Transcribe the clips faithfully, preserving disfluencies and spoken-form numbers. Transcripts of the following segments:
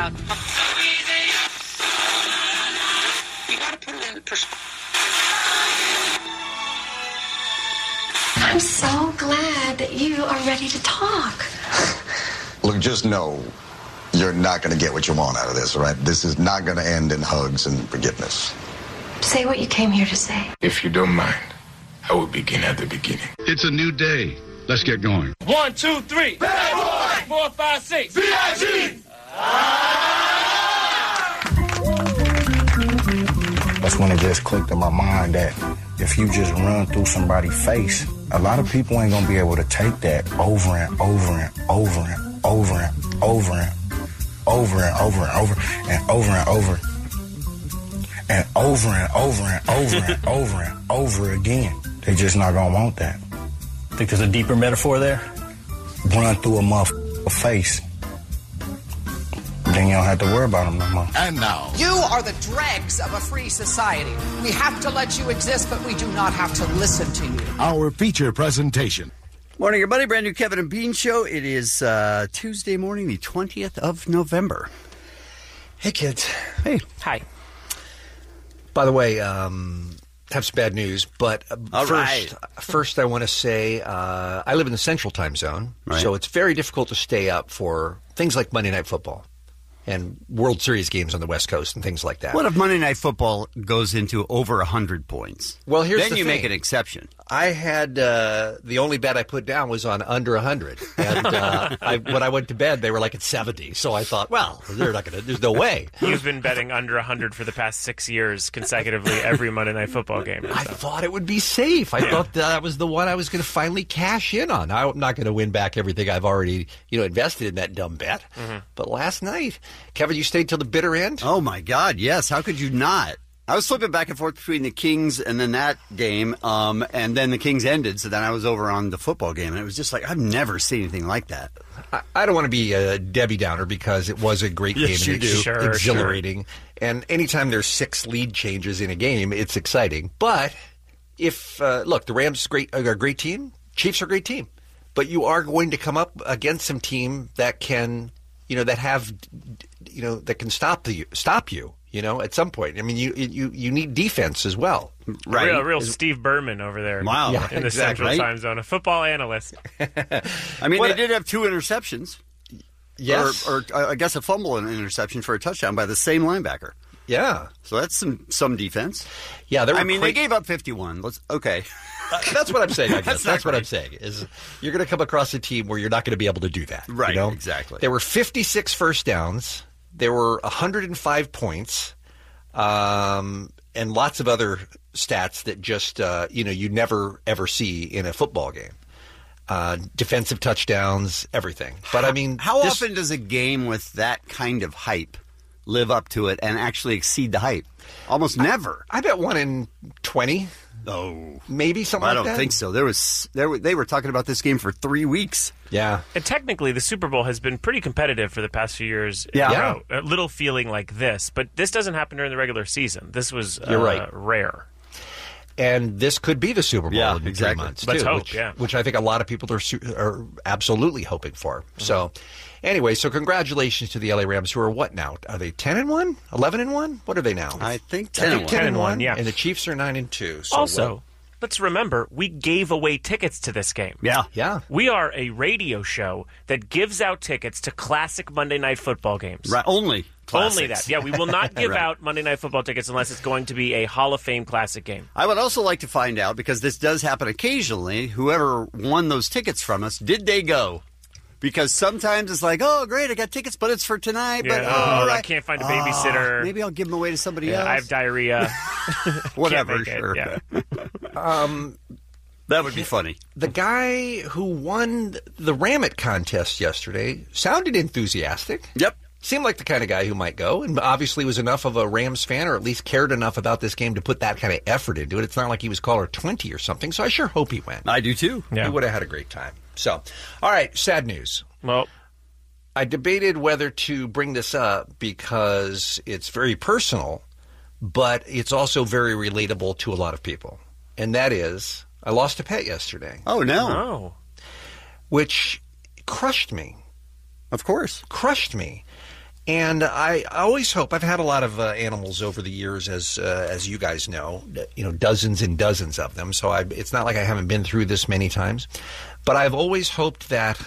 about. You got to put it in perspective. I'm so glad that you are ready to talk. Look, just know you're not going to get what you want out of this, all right? This is not going to end in hugs and forgiveness. Say what you came here to say. If you don't mind, I will begin at the beginning. It's a new day. Let's get going. One, two, three. Bad boy. Four, five, six. B I G. That's when it just clicked in my mind that if you just run through somebody's face, a lot of people ain't gonna be able to take that over and over and over and over and over and over and over and over and over and over and over and over and over and over and over again. They just not gonna want that. Think there's a deeper metaphor there? Run through a motherfucker's face. Then you don't have to worry about them no more. And now, you are the dregs of a free society. We have to let you exist, but we do not have to listen to you. our feature presentation. Morning, everybody. Brand new Kevin and Bean show. It is uh, Tuesday morning, the twentieth of November. Hey, kids. Hey. Hi. By the way, um, have some bad news, but uh, All first, right. first I want to say uh, I live in the Central Time Zone, Right. so it's very difficult to stay up for things like Monday Night Football and World Series games on the West Coast and things like that. What if Monday Night Football goes into over one hundred points? Well, here's then the you thing. make an exception. I had uh, the only bet I put down was on under one hundred, and uh, I, when I went to bed, they were like at seventy. So I thought, well, they're not going to. There's no way. You've been betting under one hundred for the past six years consecutively every Monday Night Football game. I thought it would be safe. I Yeah. thought that was the one I was going to finally cash in on. I'm not going to win back everything I've already, you know, invested in that dumb bet. Mm-hmm. But last night, Kevin, you stayed till the bitter end. Oh my God! Yes. How could you not? I was flipping back and forth between the Kings and then that game, um, and then the Kings ended. So then I was over on the football game, and it was just like I've never seen anything like that. I, I don't want to be a Debbie Downer because it was a great Yes, game. you and do. it's Sure, exhilarating. And anytime there's six lead changes in a game, it's exciting. But if uh, look, the Rams great are a great team. Chiefs are a great team. But you are going to come up against some team that can, you know, that have, you know, that can stop the stop you. You know, at some point. I mean, you you you need defense as well. Right. Real, real Steve Berman over there. Wow. Yeah, in the exactly. Central Time Zone, a football analyst. I mean, What- they did have two interceptions. Yes. Or, or uh, I guess a fumble and an interception for a touchdown by the same linebacker. Yeah. So that's some some defense. Yeah. There were I mean, great- they gave up fifty-one. Let's okay. Uh, that's what I'm saying, I guess. That's That's, not what I'm great. saying, is you're going to come across a team where you're not going to be able to do that. Right, you know? exactly. There were fifty-six first downs. There were one hundred five points. Um, and lots of other stats that just, uh, you know, you never, ever see in a football game. Uh, defensive touchdowns, everything. But, I mean... How this- often does a game with that kind of hype live up to it and actually exceed the hype? Almost never. I bet one in twenty. Oh. Maybe something I like don't that. think so. There was there were, they were talking about this game for three weeks. Yeah. And technically, the Super Bowl has been pretty competitive for the past few years. Yeah. You know, a little feeling like this. But this doesn't happen during the regular season. This was You're uh, right. rare. And this could be the Super Bowl Yeah, in exactly. three months, Let's too, hope, which, yeah. which I think a lot of people are su- are absolutely hoping for. Mm-hmm. So, anyway, so congratulations to the L A Rams, who are what now? Are they ten and one, eleven and one? What are they now? I think I ten think and ten one. and one. yeah. And the Chiefs are nine and two. So Also, well, let's remember, we gave away tickets to this game. Yeah. yeah, We are a radio show that gives out tickets to classic Monday Night Football games. Right. Only classics. Only that. Yeah, we will not give Right. out Monday Night Football tickets unless it's going to be a Hall of Fame classic game. I would also like to find out, because this does happen occasionally, whoever won those tickets from us, did they go? Because sometimes it's like, oh, great, I got tickets, but it's for tonight. Yeah, but oh, oh, all right. I can't find a Oh, babysitter. maybe I'll give them away to somebody Yeah, else. I have diarrhea. Whatever, Can't make it, sure. yeah. um, That would be funny. the guy who won the Ramit contest yesterday sounded enthusiastic. Yep. Seemed like the kind of guy who might go, and obviously was enough of a Rams fan, or at least cared enough about this game to put that kind of effort into it. It's not like he was caller twenty or something, so I sure hope he went. I do too. He Yeah. would have had a great time. So, all right, sad news. Well, I debated whether to bring this up because it's very personal, but it's also very relatable to a lot of people. And that is, I lost a pet yesterday. Oh, no. oh. Which crushed me. Of course. Crushed me. And I always hope, I've had a lot of uh, animals over the years, as uh, as you guys know, you know, dozens and dozens of them. So I, it's not like I haven't been through this many times. But I've always hoped that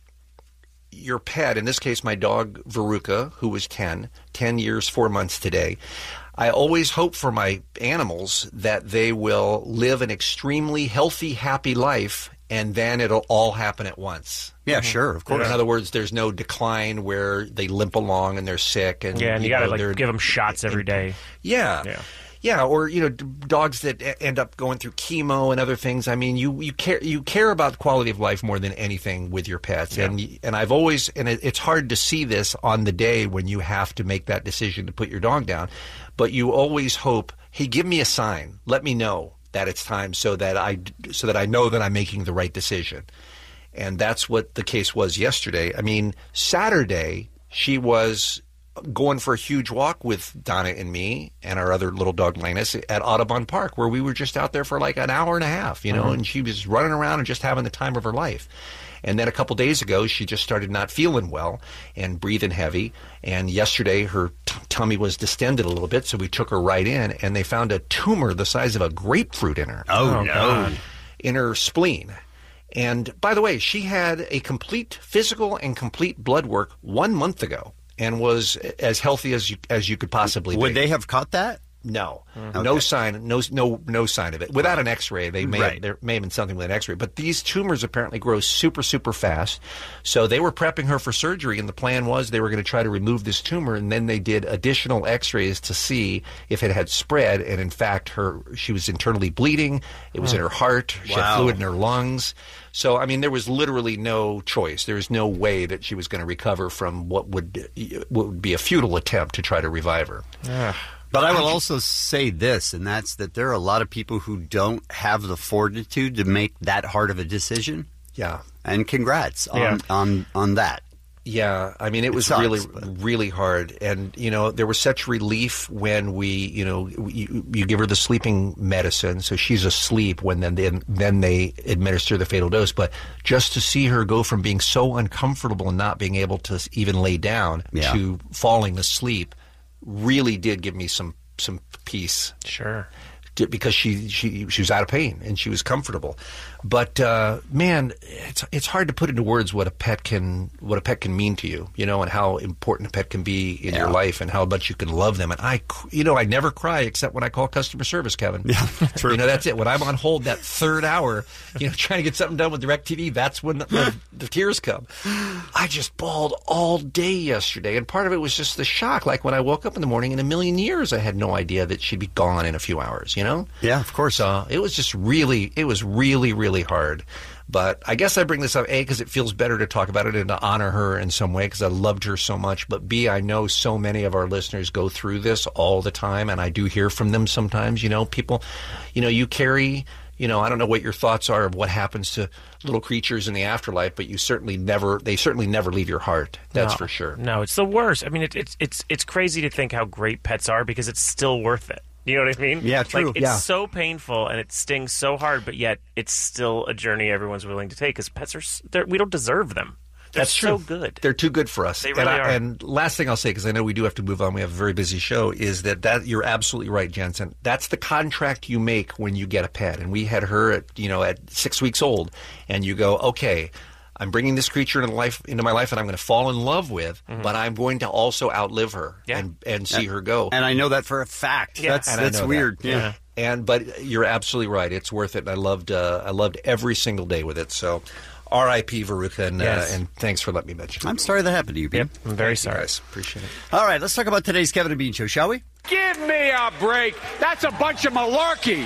your pet, in this case my dog Veruca, who was ten, ten years, four months today, I always hope for my animals that they will live an extremely healthy, happy life, and then it'll all happen at once. Yeah, mm-hmm. sure, of course. In other words, there's no decline where they limp along and they're sick. And, yeah, and you, you got to like give them shots every day. Yeah. Yeah. Yeah, or, you know, dogs that end up going through chemo and other things. I mean, you, you care you care about quality of life more than anything with your pets. Yeah. And and I've always, and it, it's hard to see this on the day when you have to make that decision to put your dog down, but you always hope, hey, give me a sign. Let me know that it's time so that I, so that I know that I'm making the right decision. And that's what the case was yesterday. I mean, Saturday, she was going for a huge walk with Donna and me and our other little dog Linus at Audubon Park, where we were just out there for like an hour and a half, you know, mm-hmm. and she was running around and just having the time of her life. And then a couple days ago, she just started not feeling well and breathing heavy. And yesterday, her t- tummy was distended a little bit, so we took her right in, and they found a tumor the size of a grapefruit in her. Oh, oh no. God. In her spleen. And by the way, she had a complete physical and complete blood work one month ago and was as healthy as you, as you could possibly Would be. Would they have caught that? No, okay. no sign, no no no sign of it. Without an X-ray, they may right. have, there may have been something with an X-ray. But these tumors apparently grow super super fast, so they were prepping her for surgery, and the plan was they were going to try to remove this tumor, and then they did additional X-rays to see if it had spread. And in fact, her she was internally bleeding. It was oh. in her heart. She wow. had fluid in her lungs. So I mean, there was literally no choice. There was no way that she was going to recover from what would what would be a futile attempt to try to revive her. Yeah. But I will also say this, and that's that there are a lot of people who don't have the fortitude to make that hard of a decision. Yeah. And congrats on yeah. on, on that. Yeah, I mean, it, it was sucks, really, but... really hard. And, you know, there was such relief when we, you know, you, you give her the sleeping medicine, so she's asleep when then they, then they administer the fatal dose. But just to see her go from being so uncomfortable and not being able to even lay down yeah. to falling asleep really did give me some some peace. Sure. Because she, she she was out of pain and she was comfortable. But uh, man, it's it's hard to put into words what a pet can what a pet can mean to you, you know, and how important a pet can be in yeah. your life and how much you can love them. And I, you know, I never cry except when I call customer service, Kevin. Yeah, true. You know, that's it. When I'm on hold that third hour, you know, trying to get something done with DirecTV, that's when the, the, the tears come. I just bawled all day yesterday, and part of it was just the shock. Like when I woke up in the morning, in a million years, I had no idea that she'd be gone in a few hours. You know? Yeah, of course. So it was just really, it was really, really hard. But I guess I bring this up, A, because it feels better to talk about it and to honor her in some way because I loved her so much. But B, I know so many of our listeners go through this all the time, and I do hear from them sometimes. You know, people, you know, you carry, you know, I don't know what your thoughts are of what happens to little creatures in the afterlife, but you certainly never, they certainly never leave your heart. That's no, for sure. No, it's the worst. I mean, it, it's it's it's crazy to think how great pets are because it's still worth it. You know what I mean? Yeah, true. Like, it's yeah. so painful and it stings so hard, but yet it's still a journey everyone's willing to take because pets are, we don't deserve them. They're That's so true. good. They're too good for us. They really and, I, are. And last thing I'll say, because I know we do have to move on, we have a very busy show, is that, that you're absolutely right, Jensen. That's the contract you make when you get a pet. And we had her at, you know, at six weeks old, and you go, okay, I'm bringing this creature into life into my life that I'm going to fall in love with, mm-hmm. but I'm going to also outlive her yeah. and, and see and, her go. And I know that for a fact. Yeah. That's, and that's weird. That. Yeah. yeah. And but you're absolutely right. It's worth it. And I loved uh, I loved every single day with it. So R I P Veruca, and, yes. uh, and thanks for letting me mention it. I'm sorry that happened to you, Bean. Yep, I'm very Thank sorry. You guys. Appreciate it. All right, let's talk about today's Kevin and Bean Show, shall we? Give me a break. That's a bunch of malarkey.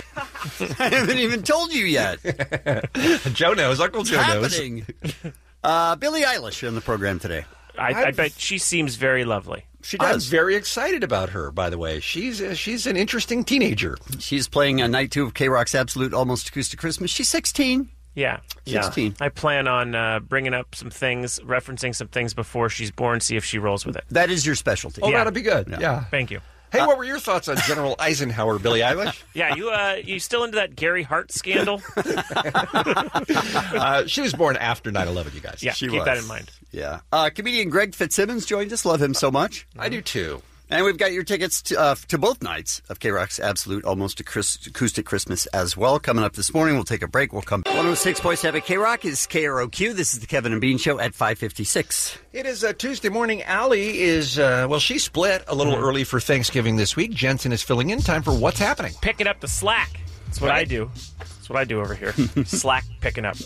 I haven't even told you yet. Joe knows. Uncle Joe happening? knows. uh, Billie Eilish on the program today. I, I bet she seems very lovely. She does. I'm very excited about her, by the way. She's uh, she's an interesting teenager. She's playing a night two of K-Rock's Absolute Almost Acoustic Christmas. She's sixteen. Yeah. sixteen. Yeah. I plan on uh, bringing up some things, referencing some things before she's born, see if she rolls with it. That is your specialty. Oh, yeah. that'll be good. Yeah. yeah. Thank you. Hey, what were your thoughts on General Eisenhower, Billie Eilish? Yeah, you uh, you still into that Gary Hart scandal? uh, she was born after nine eleven, you guys. Yeah, she keep was. that in mind. Yeah. Uh, comedian Greg Fitzsimmons joined us. Love him so much. I do too. And we've got your tickets to, uh, to both nights of K-Rock's Absolute Almost Acoustic Christmas as well. Coming up this morning, we'll take a break. We'll come back. one oh six point seven K-Rock is K R O Q. This is the Kevin and Bean Show at five fifty-six. It is uh, Tuesday morning. Allie is, uh, well, she split a little mm-hmm. early for Thanksgiving this week. Jensen is filling in. Time for What's Happening. Picking up the slack. That's what right. I do. That's what I do over here. Slack picking up.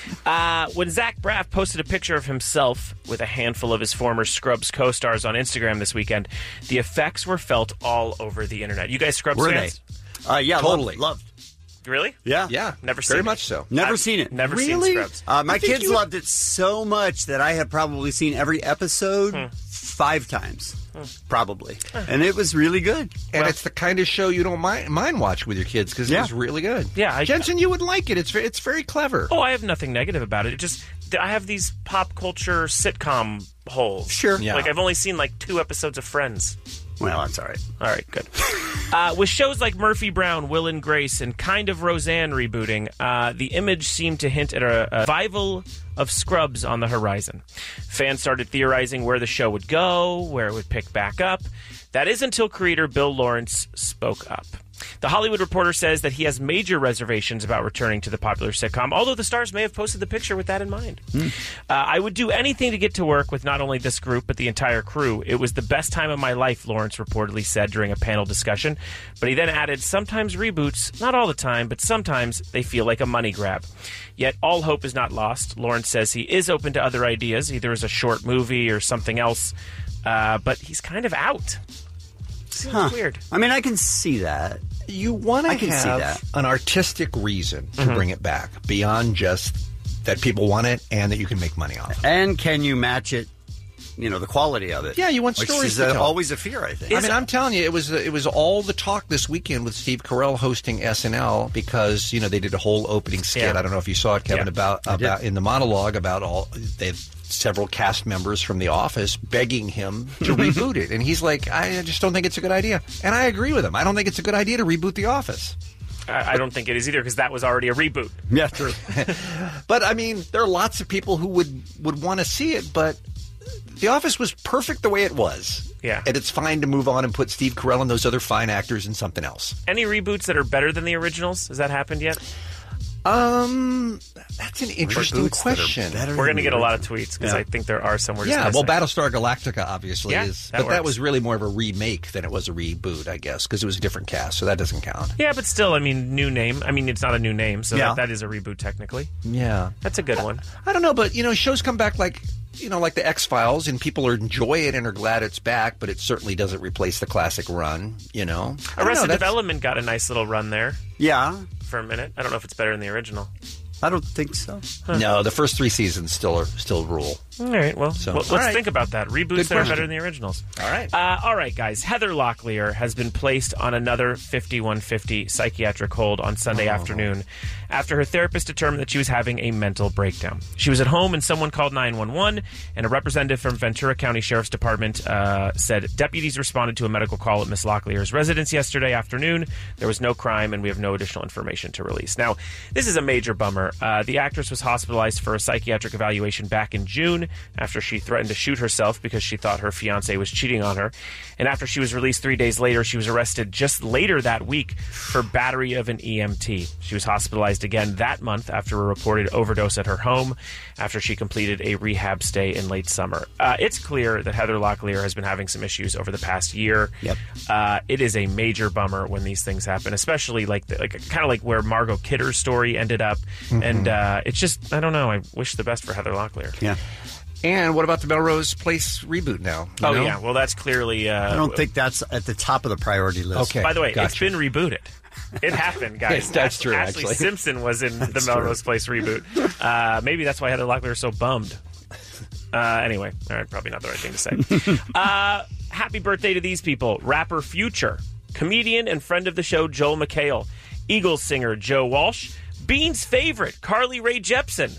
Uh, when Zach Braff posted a picture of himself with a handful of his former Scrubs co-stars on Instagram this weekend, the effects were felt all over the internet. You guys Scrubs were fans? They? Uh, yeah, totally. Loved. Really? Yeah. Yeah. Never seen Very it. much so. Never I've seen it. Never really? seen Scrubs. Uh, my kids you... loved it so much that I have probably seen every episode hmm. five times. Hmm. Probably. Huh. And it was really good. And well, it's the kind of show you don't mind, mind watch with your kids because yeah. it was really good. Yeah. I, Jensen, you would like it. It's it's very clever. Oh, I have nothing negative about it. It just, I have these pop culture sitcom holes. Sure. Yeah. Like, I've only seen like two episodes of Friends. Well, that's all right. All right, good. Uh, with shows like Murphy Brown, Will and Grace, and Kind of Roseanne rebooting, uh, the image seemed to hint at a, a revival of Scrubs on the horizon. Fans started theorizing where the show would go, where it would pick back up. That is until creator Bill Lawrence spoke up. The Hollywood Reporter says that he has major reservations about returning to the popular sitcom, although the stars may have posted the picture with that in mind. Mm. Uh, I would do anything to get to work with not only this group, but the entire crew. It was the best time of my life, Lawrence reportedly said during a panel discussion. But he then added, sometimes reboots, not all the time, but sometimes they feel like a money grab. Yet all hope is not lost. Lawrence says he is open to other ideas, either as a short movie or something else, uh, but he's kind of out. Seems huh. weird. I mean, I can see that. You want to have an artistic reason to mm-hmm. bring it back beyond just that people want it and that you can make money off it. And can you match it, you know, the quality of it? Yeah, you want Which stories is to uh, tell. always a fear, I think. I mean, I'm telling you, it was it was all the talk this weekend with Steve Carell hosting S N L because, you know, they did a whole opening skit. Yeah. I don't know if you saw it, Kevin, yeah. about about in the monologue about all they've several cast members from The Office begging him to reboot it. And he's like, I just don't think it's a good idea. And I agree with him. I don't think it's a good idea to reboot The Office. I, I don't think it is either because that was already a reboot. Yeah, true. But, I mean, there are lots of people who would, would want to see it, but The Office was perfect the way it was. Yeah. And it's fine to move on and put Steve Carell and those other fine actors in something else. Any reboots that are better than the originals? Has that happened yet? Um, that's an interesting question. We're going to get a lot of tweets because yeah. I think there are some. We're just yeah, missing. well, Battlestar Galactica obviously yeah, is, that but works. that was really more of a remake than it was a reboot, I guess, because it was a different cast, so that doesn't count. Yeah, but still, I mean, new name. I mean, it's not a new name, so yeah. that, that is a reboot technically. Yeah, that's a good I, one. I don't know, but you know, shows come back like. You know, like the X-Files, and people are enjoy it and are glad it's back, but it certainly doesn't replace the classic run, you know? Arrested know, Development got a nice little run there. Yeah. For a minute. I don't know if it's better than the original. I don't think so. Huh. No, the first three seasons still are, still rule. All right, well, so, well let's right. think about that. Reboots Good that are question. better than the originals. All right. Uh, all right, guys. Heather Locklear has been placed on another fifty-one fifty psychiatric hold on Sunday oh. afternoon after her therapist determined that she was having a mental breakdown. She was at home and someone called nine one one, and a representative from Ventura County Sheriff's Department uh, said deputies responded to a medical call at Miss Locklear's residence yesterday afternoon. There was no crime, and we have no additional information to release. Now, this is a major bummer. Uh, the actress was hospitalized for a psychiatric evaluation back in June after she threatened to shoot herself because she thought her fiancé was cheating on her. And after she was released three days later, she was arrested just later that week for battery of an E M T. She was hospitalized again that month after a reported overdose at her home after she completed a rehab stay in late summer. Uh, it's clear that Heather Locklear has been having some issues over the past year. Yep. Uh, it is a major bummer when these things happen, especially like the, like kind of like where Margot Kidder's story ended up. Mm-hmm. And uh, it's just, I don't know, I wish the best for Heather Locklear. Yeah. And what about the Melrose Place reboot now? You oh, know? yeah. Well, that's clearly... Uh, I don't think that's at the top of the priority list. Okay. By the way, gotcha. it's been rebooted. It happened, guys. Yes, that's Ashley, true, Ashley actually. Simpson was in That's the Melrose true. Place reboot. Uh, maybe that's why Heather Locklear is so bummed. Uh, anyway, all right, probably not the right thing to say. uh, happy birthday to these people. Rapper Future, comedian and friend of the show Joel McHale, Eagles singer Joe Walsh, Bean's favorite, Carly Rae Jepsen.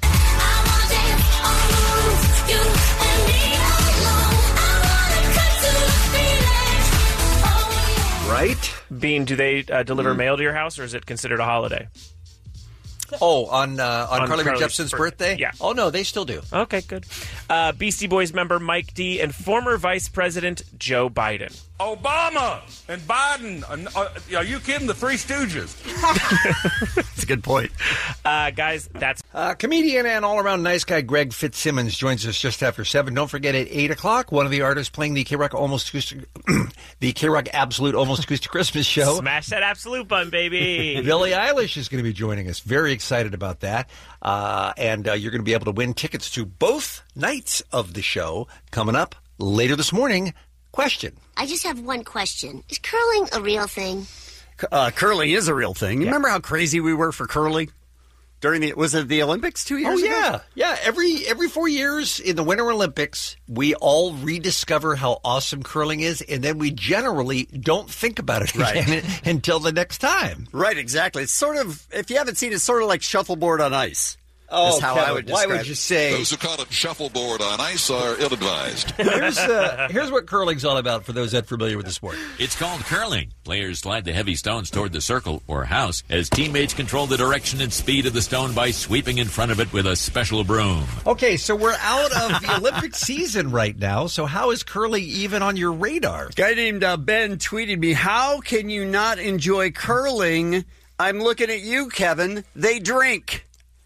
Right? Bean, do they uh, deliver mm. mail to your house, or is it considered a holiday? Oh, on uh, on, On Carly Rae Carly's Jepsen's bir- birthday? yeah. Oh, no, they still do. Okay, good. Uh, Beastie Boys member Mike D and former Vice President Joe Biden. Obama and Biden. Uh, are you kidding? The Three Stooges. That's a good point. Uh, guys, that's... Uh, comedian and all-around nice guy Greg Fitzsimmons joins us just after seven. Don't forget, at eight o'clock, one of the artists playing the K-Rock Almost Acoustic, the K-Rock Absolute Almost Acoustic Christmas show. Smash that absolute button, baby. Billie Eilish is going to be joining us. Very excited about that. Uh, and uh, you're going to be able to win tickets to both nights of the show coming up later this morning. Question. I just have one question. Is curling a real thing? Uh, curling is a real thing. You remember how crazy we were for curling? During the, was it the Olympics two years oh, ago? yeah. Yeah, every every four years in the Winter Olympics, we all rediscover how awesome curling is, and then we generally don't think about it Right. again until the next time. Right, exactly. It's sort of, if you haven't seen it, it's sort of like shuffleboard on ice. Oh, is how Kevin, I would why describe would you it. say... Those who call it shuffleboard on ice are ill-advised. Here's, uh, here's what curling's all about for those unfamiliar with the sport. It's called curling. Players slide the heavy stones toward the circle or house as teammates control the direction and speed of the stone by sweeping in front of it with a special broom. Okay, so we're out of the Olympic season right now, so how is curling even on your radar? A guy named uh, Ben tweeted me, how can you not enjoy curling? I'm looking at you, Kevin. They drink.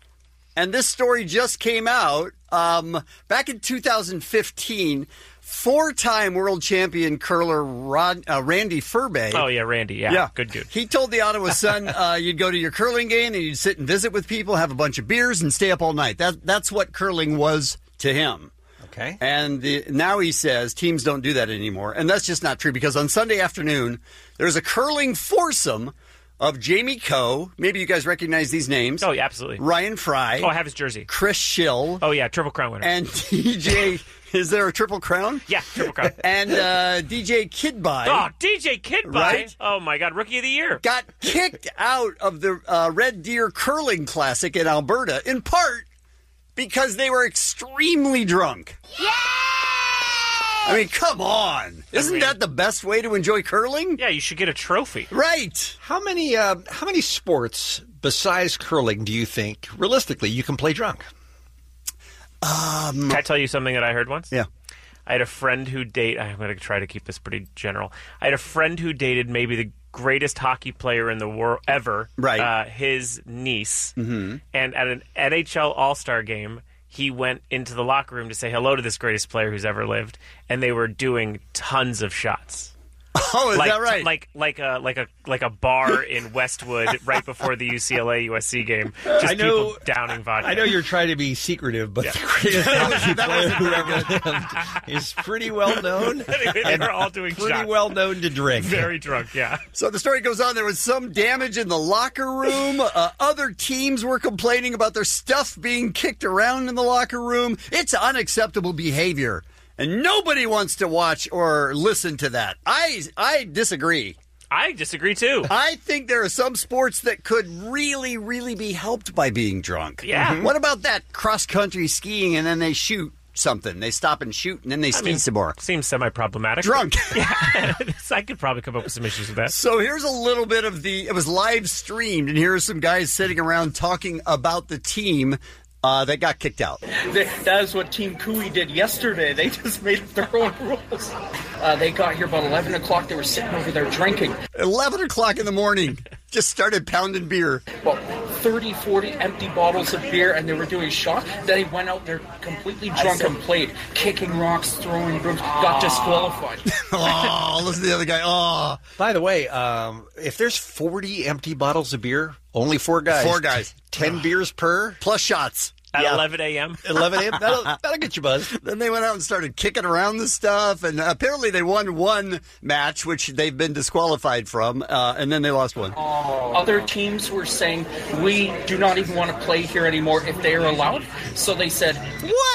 And this story just came out um, back in two thousand fifteen. Four-time world champion curler Rod, uh, Randy Furby. Oh, yeah, Randy. Yeah, Yeah. good dude. He told the Ottawa Sun uh, you'd go to your curling game and you'd sit and visit with people, have a bunch of beers, and stay up all night. That, that's what curling was to him. Okay. And the, now he says teams don't do that anymore. And that's just not true because on Sunday afternoon, there's a curling foursome of Jamie Coe. Maybe you guys recognize these names. Oh, yeah, absolutely. Ryan Fry. Oh, I have his jersey. Chris Schill. Oh, yeah, Triple Crown winner. And D J... Is there a Triple Crown? Yeah, Triple Crown. And uh, D J Kidby. Oh, D J Kidby. Right? Oh, my God, Rookie of the Year. Got kicked out of the uh, Red Deer Curling Classic in Alberta, in part because they were extremely drunk. Yeah! I mean, come on. Isn't mean- that the best way to enjoy curling? Yeah, you should get a trophy. Right. How many uh, how many sports besides curling do you think, realistically, you can play drunk? Um, Can I tell you something that I heard once? Yeah. I had a friend who date. I'm going to try to keep this pretty general. I had a friend who dated maybe the greatest hockey player in the world ever. Right. Uh, his niece. Mm-hmm. And at an N H L All-Star game, he went into the locker room to say hello to this greatest player who's ever lived, and they were doing tons of shots. Oh, is like, that right? Like like a like a like a bar in Westwood right before the U C L A U S C game. Just I know- people downing vodka. I know you're trying to be secretive, but Yeah. the greatest hockey player who ever lived is pretty well known. Anyway, they were all doing pretty shots. well known to drink. Very drunk, yeah. So the story goes on. There was some damage in the locker room. Uh, other teams were complaining about their stuff being kicked around in the locker room. It's unacceptable behavior. And nobody wants to watch or listen to that. I I disagree. I disagree, too. I think there are some sports that could really, really be helped by being drunk. Yeah. Mhm. What about that cross-country skiing and then they shoot something? They stop and shoot and then they ski mean, some more. Seems semi-problematic. Drunk. Yeah, I could probably come up with some issues with that. So here's a little bit of the, it was live streamed, and here are some guys sitting around talking about the team uh, that got kicked out. That is what Team Cooey did yesterday. They just made up their own rules. Uh, they got here about eleven o'clock. They were sitting over there drinking. eleven o'clock in the morning. Just started pounding beer. Well, thirty, forty empty bottles of beer, and they were doing shots. Then they went out there completely drunk and played, kicking rocks, throwing brooms, got disqualified. Oh, listen to the other guy. Oh. By the way, um, if there's forty empty bottles of beer, only four guys. Four guys. ten beers per. Plus shots. At Yeah. eleven a.m.? eleven a.m. That'll, that'll get you buzzed. Then they went out and started kicking around the stuff, and apparently they won one match, which they've been disqualified from, uh, and then they lost one. Other teams were saying, we do not even want to play here anymore if they are allowed. So they said, What? What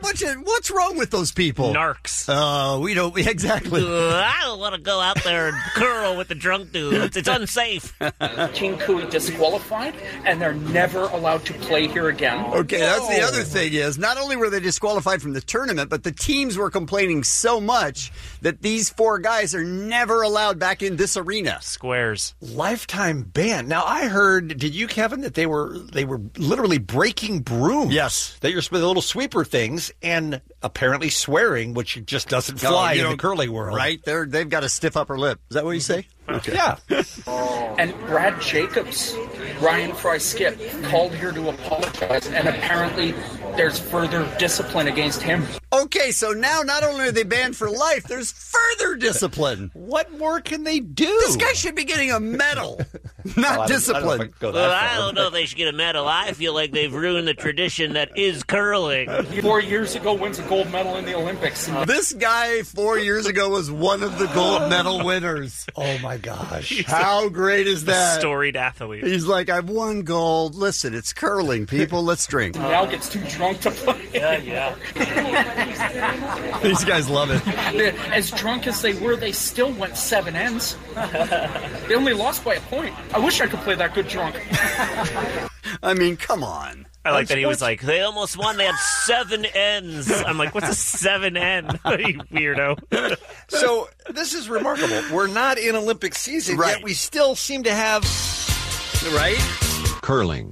bunch of what's wrong with those people? Narcs. Oh, we don't exactly. Uh, I don't want to go out there and curl with the drunk dudes. It's unsafe. Team Cooey disqualified, and they're never allowed to play here again. Okay, that's the other thing is not only were they disqualified from the tournament, but the teams were complaining so much that these four guys are never allowed back in this arena. Squares. Lifetime ban. Now I heard, did you, Kevin, that they were they were literally breaking brooms? Yes. They were the little sweeper things and apparently swearing, which just doesn't fly Oh, in the curling world. Right? They're, they've got a stiff upper lip. Is that what you say? Okay. Yeah. And Brad Jacobs, Ryan Fry-Skip, called here to apologize, and apparently there's further discipline against him. Okay, so now not only are they banned for life, there's further discipline. What more can they do? This guy should be getting a medal, not well, discipline. I don't, I Well, I don't know if they should get a medal. I feel like they've ruined the tradition that is curling. Four years ago wins a gold medal in the Olympics. This guy four years ago was one of the gold medal winners. Oh, my gosh. How great is that? Storied athlete. He's like, I've won gold. Listen, it's curling, people. Let's drink. Now gets too drunk to play. Yeah, yeah. These guys love it. As drunk as they were, they still went seven ends. They only lost by a point. I wish I could play that good drunk. I mean, come on. I like that he was like, they almost won. They had seven N's. I'm like, what's a seven N? You weirdo. So this is remarkable. We're not in Olympic season, Right. yet we still seem to have... Right? Curling.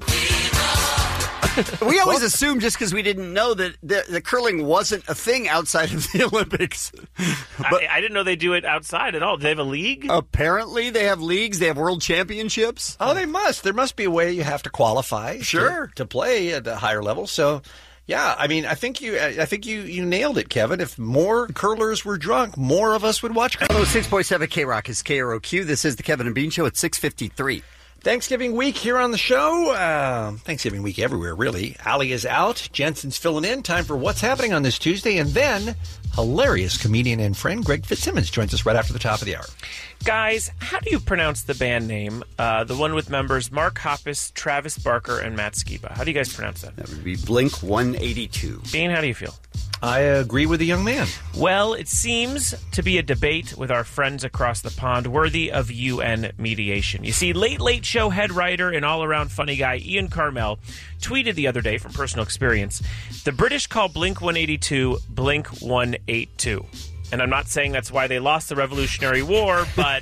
We always assumed just because we didn't know that the, the curling wasn't a thing outside of the Olympics. But I, I didn't know they do it outside at all. Do they have a league? apparently they have leagues. They have world championships. Oh, they must. There must be a way you have to qualify to- Sure. to, play at a higher level. So, yeah, I mean, I think you I think you, you nailed it, Kevin. If more curlers were drunk, more of us would watch curling. Oh, six point seven K-Rock is K R O Q. This is the Kevin and Bean Show at six fifty-three. Thanksgiving week here on the show. Uh, Thanksgiving week everywhere, really. Allie is out. Jensen's filling in. Time for What's Happening on this Tuesday. And then hilarious comedian and friend Greg Fitzsimmons joins us right after the top of the hour. Guys, how do you pronounce the band name? Uh, the one with members Mark Hoppus, Travis Barker, and Matt Skiba. How do you guys pronounce that? That would be Blink one eighty-two. Bean, how do you feel? I agree with the young man. Well, it seems to be a debate with our friends across the pond worthy of U N mediation. You see, Late Late Show head writer and all-around funny guy Ian Carmel tweeted the other day from personal experience, the British call Blink one eighty-two Blink one eighty-two. And I'm not saying that's why they lost the Revolutionary War, but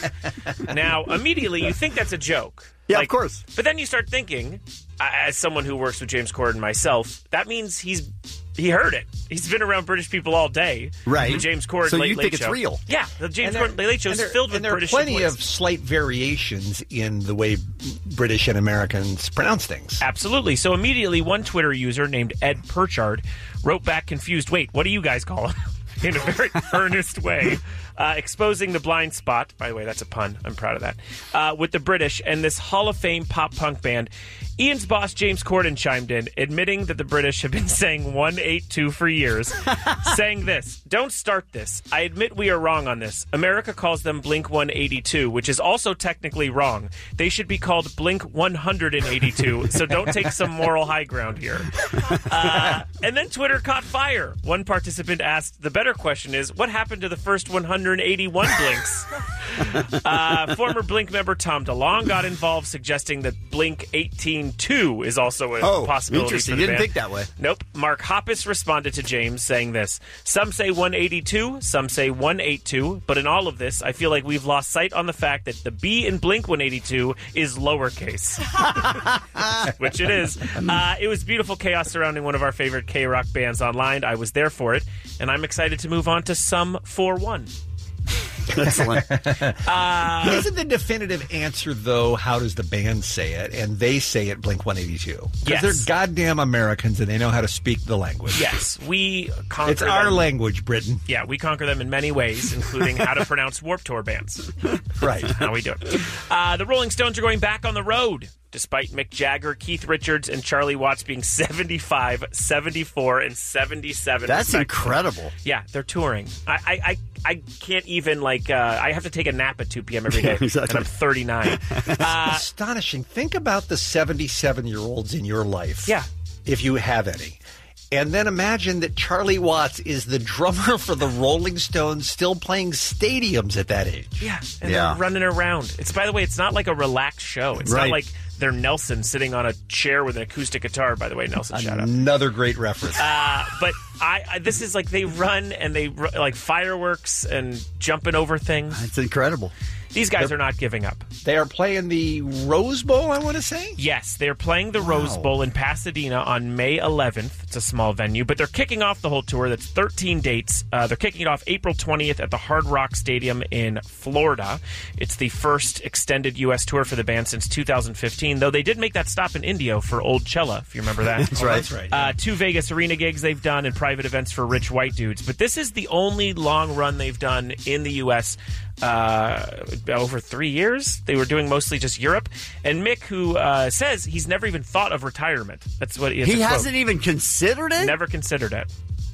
now immediately you think that's a joke. Yeah, Like, of course. But then you start thinking, uh, as someone who works with James Corden myself, that means he's he heard it. He's been around British people all day. Right. The James Corden So Late you Late think it's Show. real? Yeah, the James And Corden there- Late Late Show is and there- filled with and there are British plenty employees. of slight variations in the way British and Americans pronounce things. Absolutely. So immediately, one Twitter user named Ed Purchard wrote back confused, wait, what do you guys call him? In a very earnest way, uh, exposing the blind spot. By the way, that's a pun. I'm proud of that. Uh, with the British and this Hall of Fame pop punk band. Ian's boss, James Corden, chimed in, admitting that the British have been saying one eighty-two for years, saying this, don't start this. I admit we are wrong on this. America calls them Blink one eighty-two, which is also technically wrong. They should be called Blink one eighty-two, so don't take some moral high ground here. Uh, and then Twitter caught fire. One participant asked, the better question is, what happened to the first one hundred eighty-one Blinks? Uh, former Blink member Tom DeLonge got involved, suggesting that Blink eighteen two is also a Oh, possibility. interesting. For the Didn't band. think that way. Nope. Mark Hoppus responded to James saying this. Some say one eighty-two, some say one eighty-two, but in all of this, I feel like we've lost sight on the fact that the B in Blink one eighty-two is lowercase. Which it is. Uh, it was beautiful chaos surrounding one of our favorite K-Rock bands online. I was there for it, and I'm excited to move on to Sum forty-one. Excellent. Uh, Isn't the definitive answer, though, how does the band say it? And they say it Blink one eighty-two. Because Yes. they're goddamn Americans and they know how to speak the language. Yes, we conquer It's our them. language, Britain. Yeah, we conquer them in many ways, including how to pronounce Warped Tour bands. Right. How we do it. Uh, the Rolling Stones are going back on the road, despite Mick Jagger, Keith Richards, and Charlie Watts being seventy-five, seventy-four, and seventy-seven. That's respectively. incredible. Yeah, they're touring. I, I, I, I can't even, like, uh, I have to take a nap at two p.m. every day, Exactly. and I'm thirty-nine. Uh, Astonishing. Think about the seventy-seven-year-olds in your life. Yeah. If you have any. And then imagine that Charlie Watts is the drummer for the Rolling Stones, still playing stadiums at that age. Yeah, and Yeah. they're running around. It's, by the way, it's not like a relaxed show. It's Right. not like they're Nelson sitting on a chair with an acoustic guitar. By the way, Nelson, shout out. Another great reference. Uh, but I, I, this is like they run and they ru- like fireworks and jumping over things. It's incredible. These guys are not giving up. They are playing the Rose Bowl, I want to say? Yes, they're playing the Rose Bowl in Pasadena on May eleventh. It's a small venue, but they're kicking off the whole tour. That's thirteen dates. Uh, they're kicking it off April twentieth at the Hard Rock Stadium in Florida. It's the first extended U S tour for the band since two thousand fifteen, though they did make that stop in Indio for Old Cella, if you remember that. That's right. That's right. Uh, two Vegas arena gigs they've done and private events for rich white dudes. But this is the only long run they've done in the U S uh, over three years. They were doing mostly just Europe. And Mick, who uh, says he's never even thought of retirement. That's what He hasn't even considered it? Never considered it.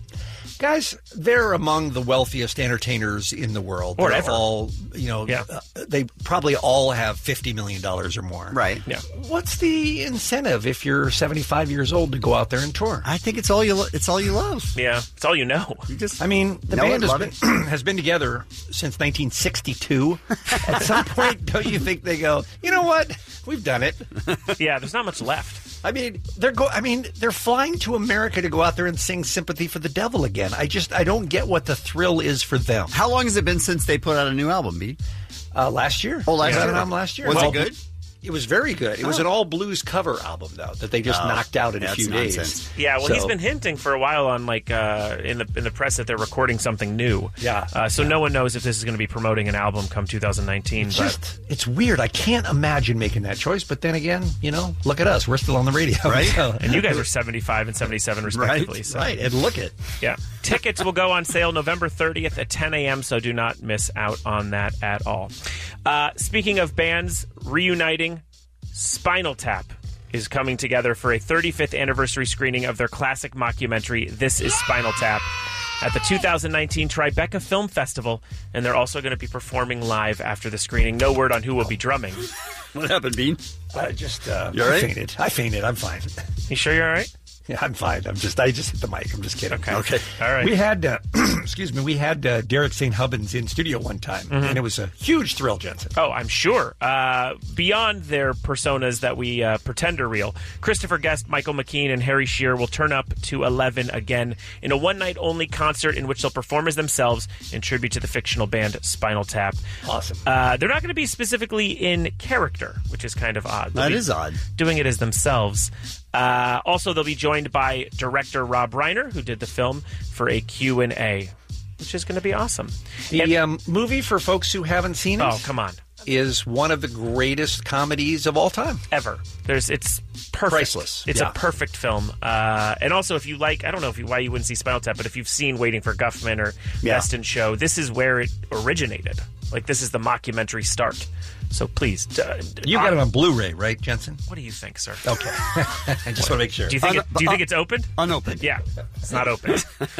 Guys, they're among the wealthiest entertainers in the world. Or They're ever. all, you know, Yeah. uh, they probably all have fifty million dollars or more. Right. Yeah. What's the incentive if you're seventy-five years old to go out there and tour? I think it's all you. Lo- it's all you love. Yeah, it's all you know. You just. I mean, the know band it, has love been, has been together since nineteen sixty-two. At some point, don't you think they go, you know what? We've done it. Yeah, there's not much left. I mean, they're go. I mean, they're flying to America to go out there and sing "Sympathy for the Devil" again. I just, I don't get what the thrill is for them. How long has it been since they put out a new album, B? Uh, last year. Oh, last They had year. an album last year. Was Well, it good? It was very good. It was Oh. an all blues cover album, though, that they just Oh, knocked out in a that's few nonsense. days. Yeah, well, So- he's been hinting for a while on like uh, in the in the press that they're recording something new. Yeah. Uh, so no one knows if this is going to be promoting an album come two thousand nineteen. It's But just, it's weird. I can't imagine making that choice. But then again, you know, look at us. We're still on the radio. Right. So- and you guys are seventy-five and seventy-seven respectively. Right, So. Right. And look at Yeah. Tickets will go on sale November thirtieth at ten a.m., so do not miss out on that at all. Uh, speaking of bands reuniting, Spinal Tap is coming together for a thirty-fifth anniversary screening of their classic mockumentary, This is Spinal Tap, at the two thousand nineteen Tribeca Film Festival, and they're also going to be performing live after the screening. No word on who will be drumming. What happened, Bean? I just, uh, You all I right? fainted. I fainted. I'm fine. You sure you're all right? Yeah, I'm fine. I'm just, I just hit the mic. I'm just kidding. Okay. Okay. All right. We had, uh, excuse me, we had uh, Derek Saint Hubbins in studio one time, Mm-hmm. and it was a huge thrill, Jensen. Oh, I'm sure. Uh, beyond their personas that we uh, pretend are real, Christopher Guest, Michael McKean, and Harry Shearer will turn up to eleven again in a one-night-only concert in which they'll perform as themselves in tribute to the fictional band Spinal Tap. Awesome. Uh, they're not going to be specifically in character, which is kind of odd. They'll That be is odd. Doing it as themselves. Uh, also, they'll be joined by director Rob Reiner, who did the film, for a Q and A, which is going to be awesome. The And- um, movie, for folks who haven't seen it, oh, come on. is one of the greatest comedies of all time. Ever. There's it's perfect. Priceless. It's Yeah. a perfect film. Uh, and also, if you like, I don't know if you, why you wouldn't see Spinal Tap, but if you've seen Waiting for Guffman or Yeah. Best in Show, this is where it originated. Like, this is the mockumentary start. So please. Uh, You got it on Blu-ray, right, Jensen? What do you think, sir? Okay. I just want to make sure. Do you think, Un- it, do you think it's opened? Unopened. Yeah, it's not open.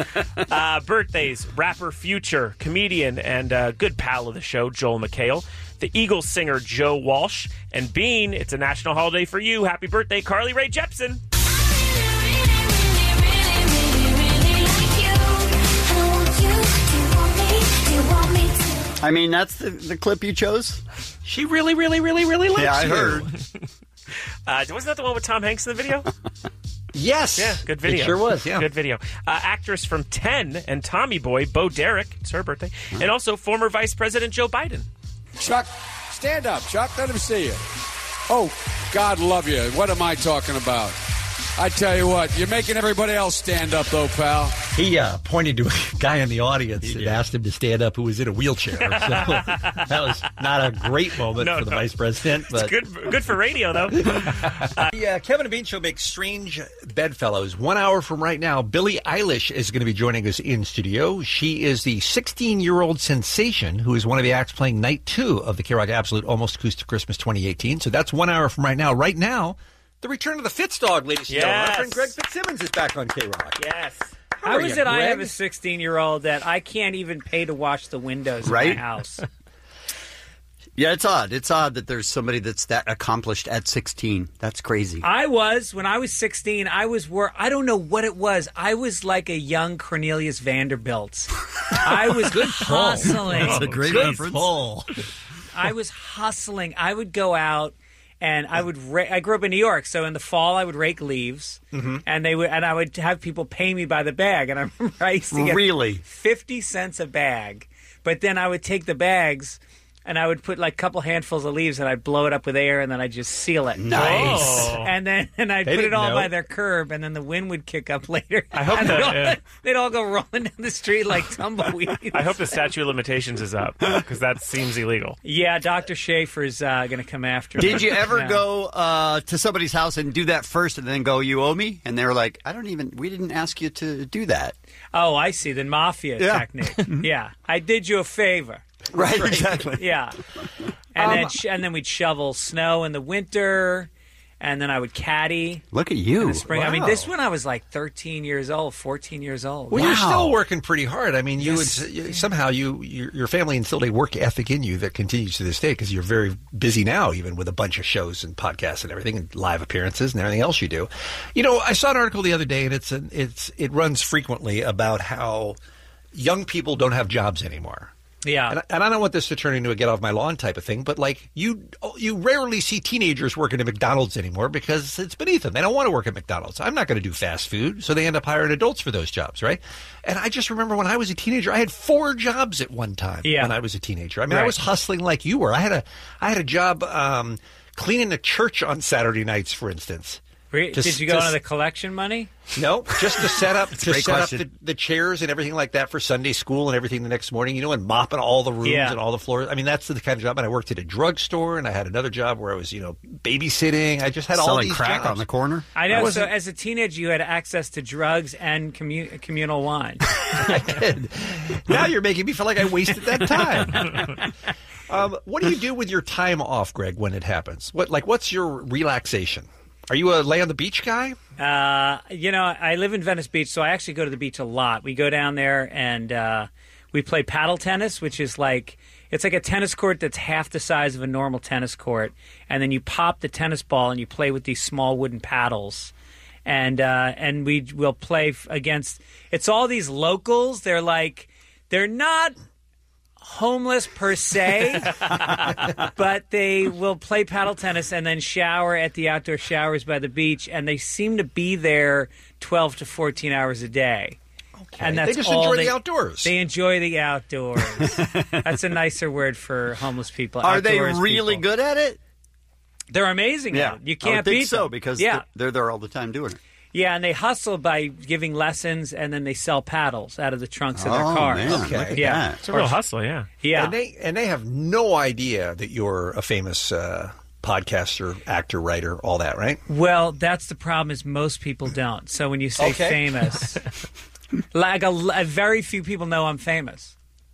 uh, birthdays, rapper Future, comedian, and uh, good pal of the show, Joel McHale. The Eagles singer, Joe Walsh. And Bean, it's a national holiday for you. Happy birthday, Carly Rae Jepsen. I mean, that's the, the clip you chose? She really, really, really, really likes Yeah, I you. heard. Uh, wasn't that the one with Tom Hanks in the video? Yes. Yeah, good video. It sure was, yeah. Good video. Uh, actress from ten and Tommy Boy, Bo Derek, it's her birthday, and also former Vice President Joe Biden. Chuck, stand up, Chuck. Let him see you. Oh, God love you. What am I talking about? I tell you what, you're making everybody else stand up, though, pal. He uh, pointed to a guy in the audience and asked him to stand up who was in a wheelchair. So that was not a great moment No, for the no. vice president. But It's good, good for radio, though. The uh, Kevin and Bean Show makes strange bedfellows. One hour from right now, Billie Eilish is going to be joining us in studio. She is the sixteen-year-old sensation who is one of the acts playing night two of the K-Rock Absolute Almost Acoustic Christmas twenty eighteen. So that's one hour from right now. Right now, the return of the Fitz dog, ladies and gentlemen. Our Yes. friend Greg Fitzsimmons is back on K-Rock. Yes. How How are is you, it I have Greg? a sixteen-year-old that I can't even pay to wash the windows Right? in my house? Yeah, it's odd. It's odd that there's somebody that's that accomplished at sixteen. That's crazy. I was, when I was sixteen, I was, wor- I don't know what it was. I was like a young Cornelius Vanderbilt. I was Good pull. hustling. That's a great Good reference. pull. I was hustling. I would go out and I would. Ra- I grew up in New York, so in the fall I would rake leaves, Mm-hmm. and they would, and I would have people pay me by the bag. And I remember I used to get Really? fifty cents a bag, but then I would take the bags. And I would put like a couple handfuls of leaves, and I'd blow it up with air, and then I'd just seal it. Nice. Oh. And then and I'd They put it didn't all know. by their curb, and then the wind would kick up later. I hope and that, they'd, all, yeah. they'd all go rolling down the street like tumbleweeds. I hope the statute of limitations is up because that seems illegal. Yeah, Doctor Schaefer's uh, going to come after me. Did you ever Yeah. go uh, to somebody's house and do that first and then go, you owe me? And they were like, I don't even, we didn't ask you to do that. Oh, I see. The mafia Yeah. technique. Yeah. I did you a favor. Right, exactly. Yeah. And, Um, then, sh- and then we'd shovel snow in the winter, and then I would caddy. Look at you. In the spring. I mean, Wow. this when I was like thirteen years old, fourteen years old. Well, Wow. you're still working pretty hard. I mean, you Yes. would, you, somehow you your, your family instilled a work ethic in you that continues to this day because you're very busy now, even with a bunch of shows and podcasts and everything, and live appearances and everything else you do. You know, I saw an article the other day, and it's an, it's it runs frequently about how young people don't have jobs anymore. Yeah. And, and I don't want this to turn into a get off my lawn type of thing, but like you you rarely see teenagers working at McDonald's anymore because it's beneath them. They don't want to work at McDonald's. I'm not going to do fast food, so they end up hiring adults for those jobs, right? And I just remember when I was a teenager, I had four jobs at one time Yeah. when I was a teenager. I mean, I Right. was hustling like you were. I had a I had a job um, cleaning the church on Saturday nights, for instance. Re- To- Did you go to- into the collection money? No, just to set up a to great set question. up the, the chairs and everything like that for Sunday school and everything the next morning, you know, and mopping all the rooms Yeah. and all the floors. I mean, that's the kind of job. And I worked at a drugstore, and I had another job where I was, you know, babysitting. I just had all Selling these crack jobs. on the corner. I I know. So wasn't- as a teenager, you had access to drugs and commu- communal wine. I did. Now you're making me feel like I wasted that time. um, what do you do with your time off, Greg, when it happens? What like what's your relaxation? Are you a lay on the beach guy? Uh, you know, I live in Venice Beach, so I actually go to the beach a lot. We go down there and uh, we play paddle tennis, which is like it's like a tennis court that's half the size of a normal tennis court, and then you pop the tennis ball and you play with these small wooden paddles. And uh, and we will play f- against. It's all these locals. They're like they're not homeless per se, but they will play paddle tennis and then shower at the outdoor showers by the beach, and they seem to be there twelve to fourteen hours a day. Okay. And that's They just all enjoy they, the outdoors. They enjoy the outdoors. That's a nicer word for homeless people. Are they outdoors really people. good at it? They're amazing Yeah. at it. You I can't would think beat so them. because yeah. they're, they're there all the time doing it. Yeah, and they hustle by giving lessons, and then they sell paddles out of the trunks of their Oh, cars. man, Okay. look at Yeah. that. It's a real hustle, yeah. Yeah. And they and they have no idea that you're a famous uh, podcaster, actor, writer, all that, right? Well, that's the problem is most people don't. So when you say Okay. famous, like a, a very few people know I'm famous.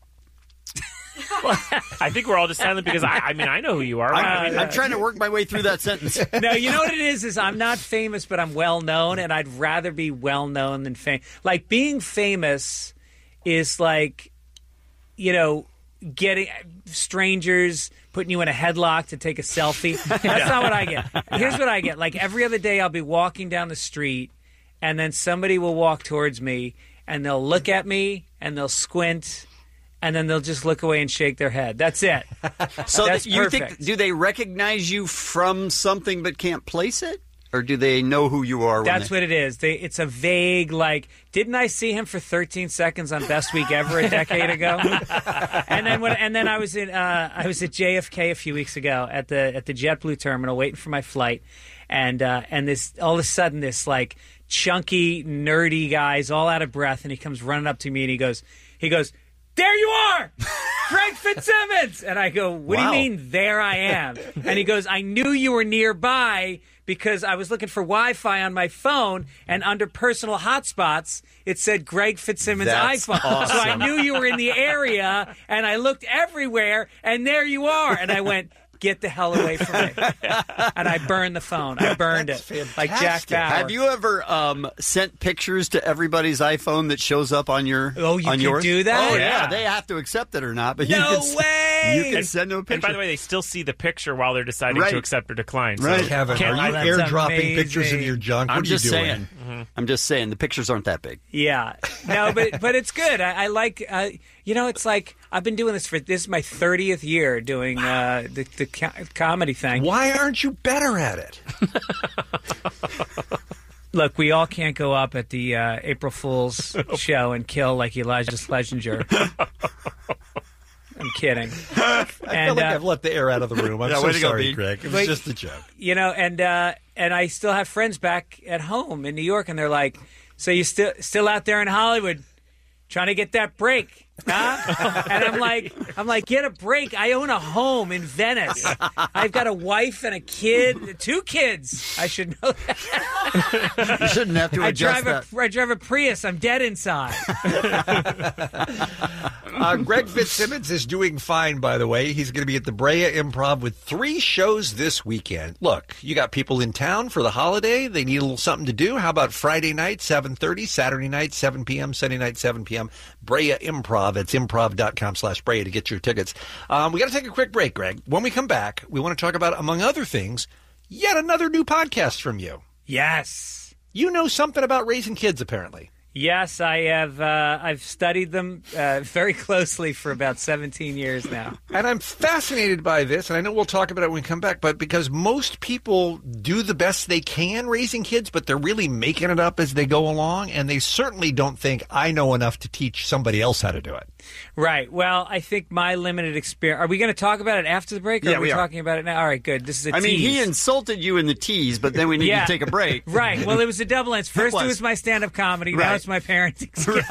I think we're all just silent because I, I mean I know who you are. I mean, I'm trying to work my way through that sentence. No, you know what it is? Is I'm not famous, but I'm well known, and I'd rather be well known than famous. Like being famous is like, you know, getting strangers putting you in a headlock to take a selfie. That's not what I get. Here's what I get. Like every other day, I'll be walking down the street, and then somebody will walk towards me, and they'll look at me, and they'll squint. And then they'll just look away and shake their head. That's it. So That's you perfect. think? Do they recognize you from something but can't place it, or do they know who you are? That's when what it is. They, it's a vague, like, didn't I see him for thirteen seconds on Best Week Ever a decade ago? and then when, and then I was in, uh, I was at J F K a few weeks ago at the at the JetBlue terminal waiting for my flight, and uh, and this all of a sudden this like chunky nerdy guy's all out of breath, and he comes running up to me and he goes, he goes. There you are, Greg Fitzsimmons. And I go, what Wow. do you mean, there I am? And he goes, I knew you were nearby because I was looking for Wi-Fi on my phone, and under personal hotspots, it said Greg Fitzsimmons' That's iPhone. awesome. So I knew you were in the area, and I looked everywhere, and there you are. And I went, get the hell away from me. And I burned the phone. I burned That's it. Like Jack fantastic. Bauer. Have you ever um, sent pictures to everybody's iPhone that shows up on your Oh, you on can yours? do that? Oh Yeah. yeah, they have to accept it or not, but you No can. way! Yay! You can send them a picture. And by the way, they still see the picture while they're deciding Right. to accept or decline. So Right. Kevin, can't are you lie. airdropping pictures in your junk? I'm What are just you doing? saying. Mm-hmm. I'm just saying. The pictures aren't that big. Yeah, no, but but it's good. I, I like, uh, you know, it's like I've been doing this for this is my thirtieth year doing uh, the the co- comedy thing. Why aren't you better at it? Look, we all can't go up at the uh, April Fool's show and kill like Elijah Schlesinger. I'm kidding. I And, feel like uh, I've let the air out of the room. I'm Yeah, so way to go, sorry, Bean. Greg. It was Wait. just a joke. You know, and uh, and I still have friends back at home in New York, and they're like, "So you still still out there in Hollywood, trying to get that break, huh?" And I'm like, "I'm like, get a break. I own a home in Venice. I've got a wife and a kid, two kids. I should know that. You shouldn't have to I adjust drive that. a I drive a Prius. I'm dead inside." Uh, Greg Fitzsimmons is doing fine, by the way. He's going to be at the Brea Improv with three shows this weekend. Look, you got people in town for the holiday. They need a little something to do. How about Friday night, seven thirty, Saturday night, seven p.m., Sunday night, seven p.m., Brea Improv. It's improv.com slash Brea to get your tickets. Um, we got to take a quick break, Greg. When we come back, we want to talk about, among other things, yet another new podcast from you. Yes. You know something about raising kids, apparently. Yes, I have. Uh, I've studied them uh, very closely for about seventeen years now. And I'm fascinated by this, and I know we'll talk about it when we come back, but because most people do the best they can raising kids, but they're really making it up as they go along, and they certainly don't think, I know enough to teach somebody else how to do it. Right. Well, I think my limited experience. Are we going to talk about it after the break? Or Yeah, are we, we are. talking about it now? All right, good. This is a I mean, tease. he insulted you in the tease, but then we need Yeah. to take a break. Right. Well, it was a double answer. First, was. it was my stand-up comedy. Right. Now it's my parenting skills.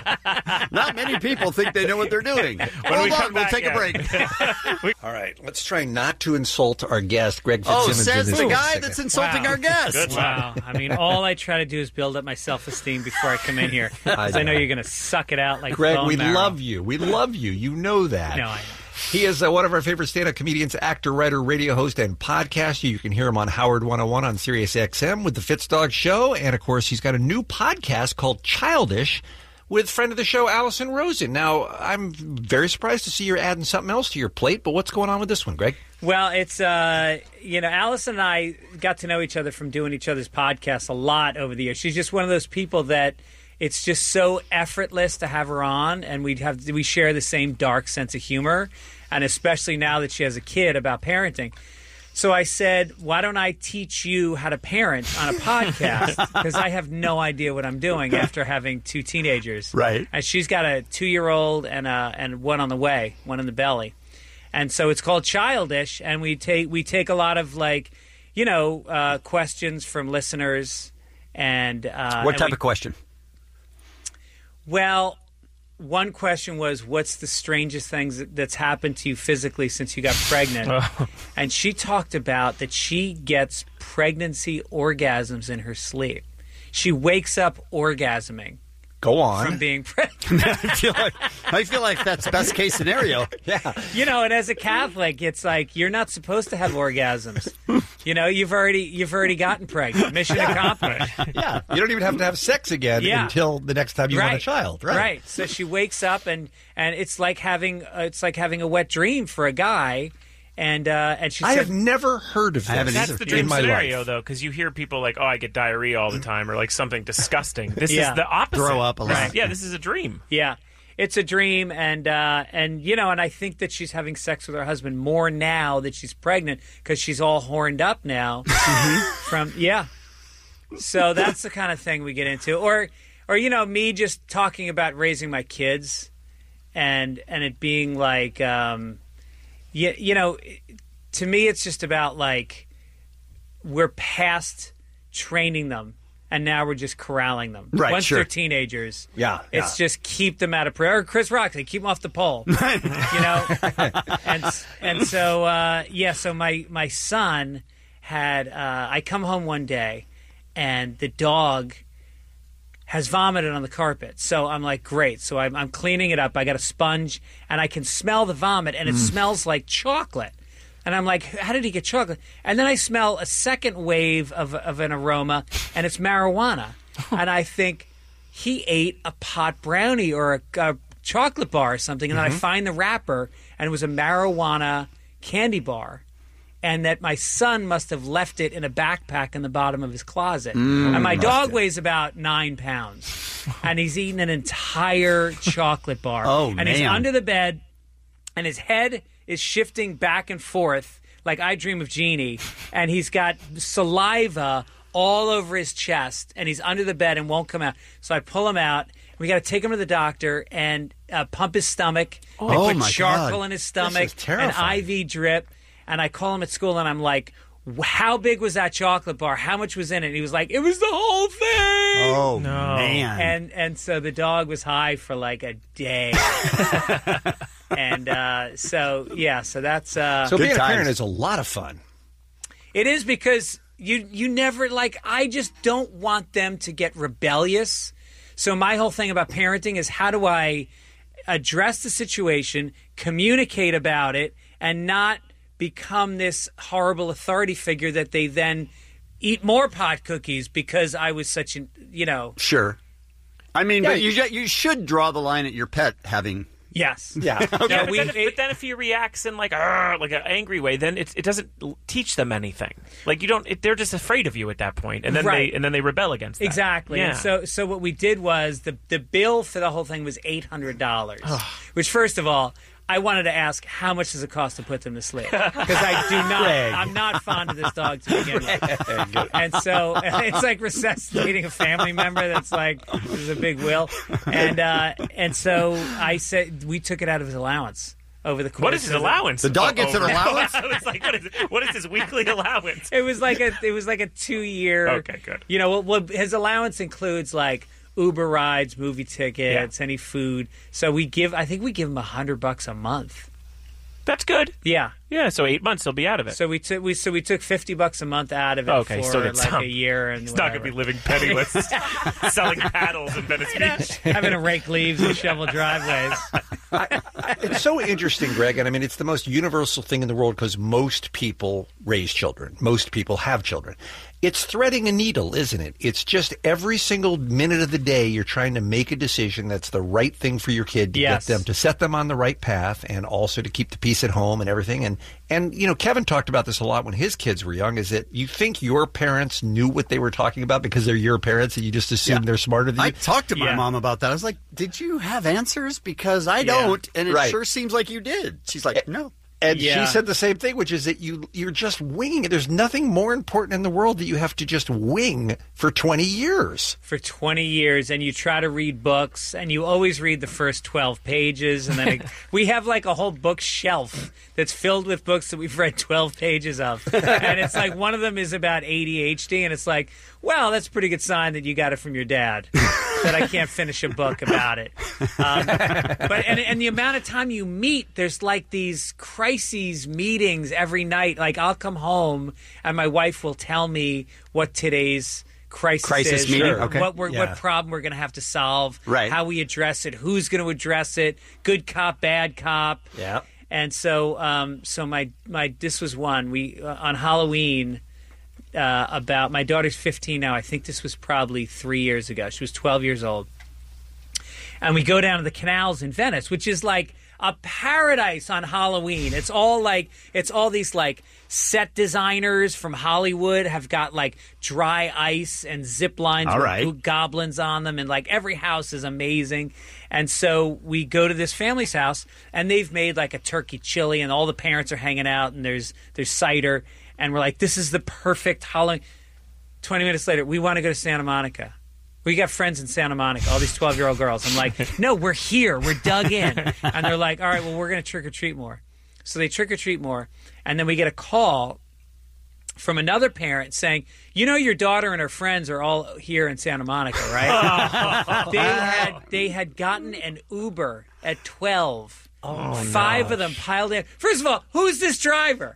Not many people think they know what they're doing. Hold we on, come we'll back, take a yeah. break. All right, let's try not to insult our guest, Greg Oh, Fitzsimmons. says in the this guy second. that's insulting Wow. our guest. Wow. I mean, all I try to do is build up my self-esteem before I come in here. Because I, I know know. you're going to suck it out like Greg, bone we marrow. love you. We love you. You know that. No, I know. He is uh, one of our favorite stand-up comedians, actor, writer, radio host, and podcaster. You can hear him on Howard one oh one on Sirius X M with the Fitz Dog Show. And, of course, he's got a new podcast called Childish with friend of the show, Allison Rosen. Now, I'm very surprised to see you're adding something else to your plate, but what's going on with this one, Greg? Well, it's, uh, you know, Allison and I got to know each other from doing each other's podcasts a lot over the years. She's just one of those people that it's just so effortless to have her on, and we have we share the same dark sense of humor, and especially now that she has a kid, about parenting. So I said, why don't I teach you how to parent on a podcast? Because I have no idea what I'm doing after having two teenagers. Right. And she's got a two-year-old and a, and one on the way, one in the belly. And so it's called Childish, and we take we take a lot of, like, you know, uh, questions from listeners. And uh, What and type we- of question? Well, one question was, what's the strangest things that- that's happened to you physically since you got pregnant? And she talked about that she gets pregnancy orgasms in her sleep. She wakes up orgasming. Go on. From being pregnant. I feel like I feel like that's best case scenario. Yeah. You know, and as a Catholic, it's like you're not supposed to have orgasms. You know, you've already you've already gotten pregnant. Mission accomplished. Yeah. You don't even have to have sex again Yeah. until the next time you right. want a child. Right. Right. So she wakes up and and it's like having uh, it's like having a wet dream for a guy. And uh, and she I said, have never heard of this That's the in dream my scenario, life. though, because you hear people like, "Oh, I get diarrhea all the time," or like something disgusting. This Yeah. is the opposite. Throw up a lot. Right. Yeah, this is a dream. Yeah, it's a dream, and uh, and you know, and I think that she's having sex with her husband more now that she's pregnant because she's all horned up now. From yeah, so that's the kind of thing we get into, or or you know, me just talking about raising my kids, and and it being like, um, you, you know, to me, it's just about like we're past training them. And now we're just corralling them. Right, Once sure. they're teenagers, Yeah, it's yeah. just keep them out of prayer. Or Chris Rock, they keep them off the pole. You know, and and so uh, yeah. So my my son had. Uh, I come home one day, and the dog has vomited on the carpet. So I'm like, great. So I'm, I'm cleaning it up. I got a sponge, and I can smell the vomit, and it Mm. smells like chocolate. And I'm like, how did he get chocolate? And then I smell a second wave of, of an aroma, and it's marijuana. And I think he ate a pot brownie or a, a chocolate bar or something, and then Mm-hmm. I find the wrapper, and it was a marijuana candy bar, and that my son must have left it in a backpack in the bottom of his closet. Mm, and my must dog have. weighs about nine pounds, and he's eaten an entire chocolate bar. Oh, and he's man. under the bed, and his head is shifting back and forth like I Dream of Jeannie, and he's got saliva all over his chest, and he's under the bed and won't come out. So I pull him out. We got to take him to the doctor and uh, pump his stomach. Oh, they put my charcoal God. in his This stomach, is an terrifying. I V drip. And I call him at school, and I'm like, how big was that chocolate bar? How much was in it? And he was like, it was the whole thing. Oh, man. And and so the dog was high for like a day. and uh, so, yeah, so that's... Uh, So being a parent is a lot of fun. It is, because you you never, like, I just don't want them to get rebellious. So my whole thing about parenting is, how do I address the situation, communicate about it, and not become this horrible authority figure that they then eat more pot cookies because I was such an, you know... Sure. I mean, Yeah, but you you should draw the line at your pet having... Yes. Yeah. No, No, but, we- then if, but then if he reacts in like "Arr," like an angry way, then it, it doesn't l- teach them anything. Like you don't, it, they're just afraid of you at that point, and then Right. they and then they rebel against that. Exactly. Yeah. And so so what we did was the the bill for the whole thing was eight hundred dollars. Which, first of all, I wanted to ask, how much does it cost to put them to sleep? Because I do not, Greg. I'm not fond of this dog to begin with. And so it's like resuscitating a family member that's like, there's a big will. And uh, and so I said, we took it out of his allowance over the course. What is his of the- allowance? The dog gets an Oh, allowance? I was like, what is, it? What is his weekly allowance? It was like a it was like a two year. Okay, good. You know, well, well, his allowance includes like Uber rides, movie tickets, any food. So we give, I think we give him a hundred bucks a month. That's good. Yeah, Yeah, so eight months he'll be out of it. so we took we so we took fifty bucks a month out of it Okay, for so that's like some. a year, and He's not going to be living penniless, selling paddles in Venice Beach. having to rake leaves and shovel driveways. It's so interesting, Greg, and I mean, it's the most universal thing in the world because most people raise children. Most people have children. It's threading a needle, isn't it? It's just every single minute of the day you're trying to make a decision that's the right thing for your kid to Yes. get them, to set them on the right path, and also to keep the peace at home and everything. And, and you know, Kevin talked about this a lot when his kids were young, is that you think your parents knew what they were talking about because they're your parents and you just assume Yeah. they're smarter than I you? talked to my Yeah. mom about that. I was like, did you have answers? Because I Yeah. don't. And it Right. sure seems like you did. She's like, no. And Yeah. she said the same thing, which is that you you're just winging it. There's nothing more important in the world that you have to just wing for twenty years. For twenty years, and you try to read books, and you always read the first twelve pages, and then it, we have like a whole bookshelf that's filled with books that we've read twelve pages of, and it's like one of them is about A D H D, and it's like, well, that's a pretty good sign that you got it from your dad. That I can't finish a book about it. Um, but and, and the amount of time you meet, there's like these crises meetings every night. Like I'll come home and my wife will tell me what today's crisis, Crisis is, meeting, what- okay. what we're, Yeah. what problem we're going to have to solve, Right. how we address it, who's going to address it, good cop, bad cop. Yeah. And so, um, so my my this was one we uh, on Halloween. Uh, about my daughter's fifteen now. I think this was probably three years ago. She was twelve years old, and we go down to the canals in Venice, which is like a paradise on Halloween. It's all like it's all these like set designers from Hollywood have got like dry ice and zip lines All with right. go- goblins on them, and like every house is amazing. And so we go to this family's house, and they've made like a turkey chili, and all the parents are hanging out, and there's there's cider, and we're like, this is the perfect Halloween. Twenty minutes later, we want to go to Santa Monica. We got friends in Santa Monica, all these twelve-year-old girls. I'm like, no, we're here. We're dug in. And they're like, all right, well, we're going to trick-or-treat more. So they trick-or-treat more. And then we get a call from another parent saying, you know, your daughter and her friends are all here in Santa Monica, right? they had they had gotten an Uber at twelve. Oh, Five no. of them piled in. First of all, who's this driver?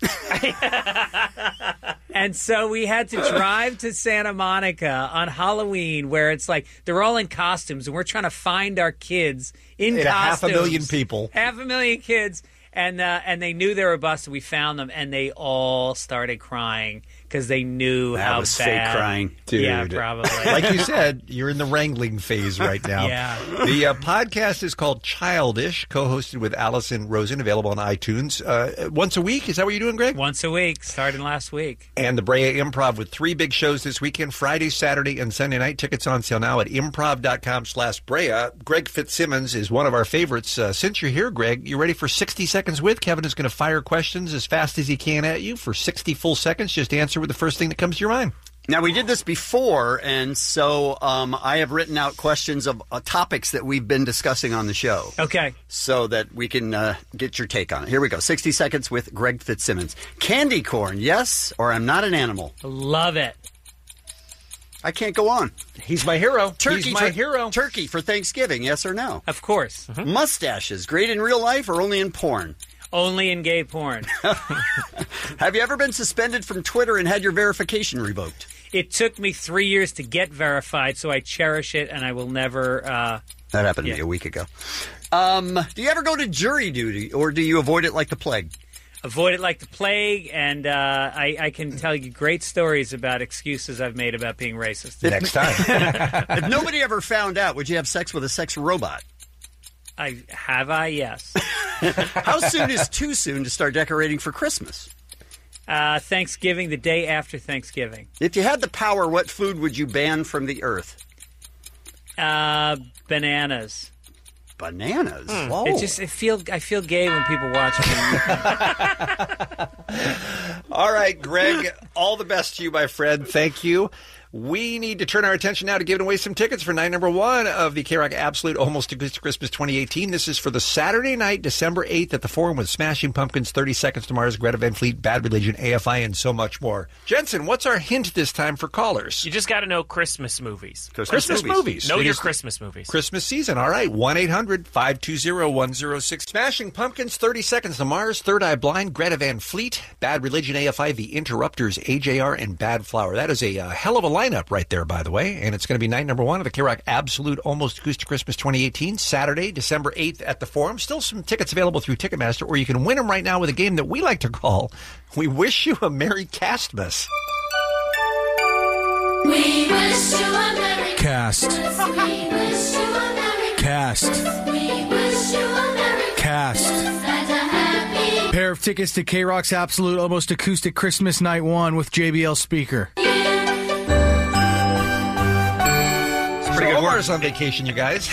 And so we had to drive to Santa Monica on Halloween, where it's like they're all in costumes, and we're trying to find our kids in And a costumes. half a million people. Half a million kids. And uh, and they knew they were busted. We found them, and they all started crying because they knew That how was bad. fake crying. Dude. Yeah, probably. Like you said, you're in the wrangling phase right now. Yeah. The uh, podcast is called Childish, co-hosted with Allison Rosen, available on iTunes. Uh, once a week, is that what you're doing, Greg? Once a week, starting last week. And the Brea Improv with three big shows this weekend, Friday, Saturday, and Sunday night. Tickets on sale now at improv.com slash Brea. Greg Fitzsimmons is one of our favorites. Uh, since you're here, Greg, you ready for sixty Seconds With? Kevin is going to fire questions as fast as he can at you for sixty full seconds. Just answer with the first thing that comes to your mind. Now, we did this before, and so um, I have written out questions of uh, topics that we've been discussing on the show. Okay. So that we can uh, get your take on it. Here we go. sixty Seconds with Greg Fitzsimmons. Candy corn, yes, or I'm not an animal? Love it. I can't go on. He's my hero. Turkey He's my for, hero. Turkey for Thanksgiving, yes or no? Of course. Mm-hmm. Mustaches, great in real life or only in porn? Only in gay porn. Have you ever been suspended from Twitter and had your verification revoked? It took me three years to get verified, so I cherish it, and I will never... Uh, that happened to yeah. me a week ago. Um, do you ever go to jury duty, or do you avoid it like the plague? Avoid it like the plague, and uh, I, I can tell you great stories about excuses I've made about being racist. Next time. If nobody ever found out, would you have sex with a sex robot? I have I, yes. How soon is too soon to start decorating for Christmas? Uh, Thanksgiving, the day after Thanksgiving. If you had the power, what food would you ban from the earth? Uh, bananas. Bananas? Mm. Whoa. It just it feel I feel gay when people watch me. All right, Greg, all the best to you, my friend. Thank you. We need to turn our attention now to giving away some tickets for night number one of the K-Rock Absolute Almost Acoustic Christmas twenty eighteen. This is for the Saturday night, December eighth at the Forum with Smashing Pumpkins, thirty Seconds to Mars, Greta Van Fleet, Bad Religion, A F I, and so much more. Jensen, what's our hint this time for callers? You just got to know Christmas movies. Christmas, Christmas movies. movies. Know It your is Christmas movies. Christmas season. All right. one eight hundred five two zero one zero six. Smashing Pumpkins, thirty Seconds to Mars, Third Eye Blind, Greta Van Fleet, Bad Religion, A F I, The Interrupters, A J R, and Bad Flower. That is a uh, hell of a lineup right there, by the way. And it's going to be night number one of the K-Rock Absolute Almost Acoustic Christmas twenty eighteen, Saturday, December eighth at the Forum. Still some tickets available through Ticketmaster, or you can win them right now with a game that we like to call We Wish You a Merry Castmas. We wish you a Merry Cast. We wish you a Merry Cast. We wish you a Merry Cast. and a happy Pair of tickets to K-Rock's Absolute Almost Acoustic Christmas Night one with J B L speaker. Pretty good. Omar's on vacation, you guys.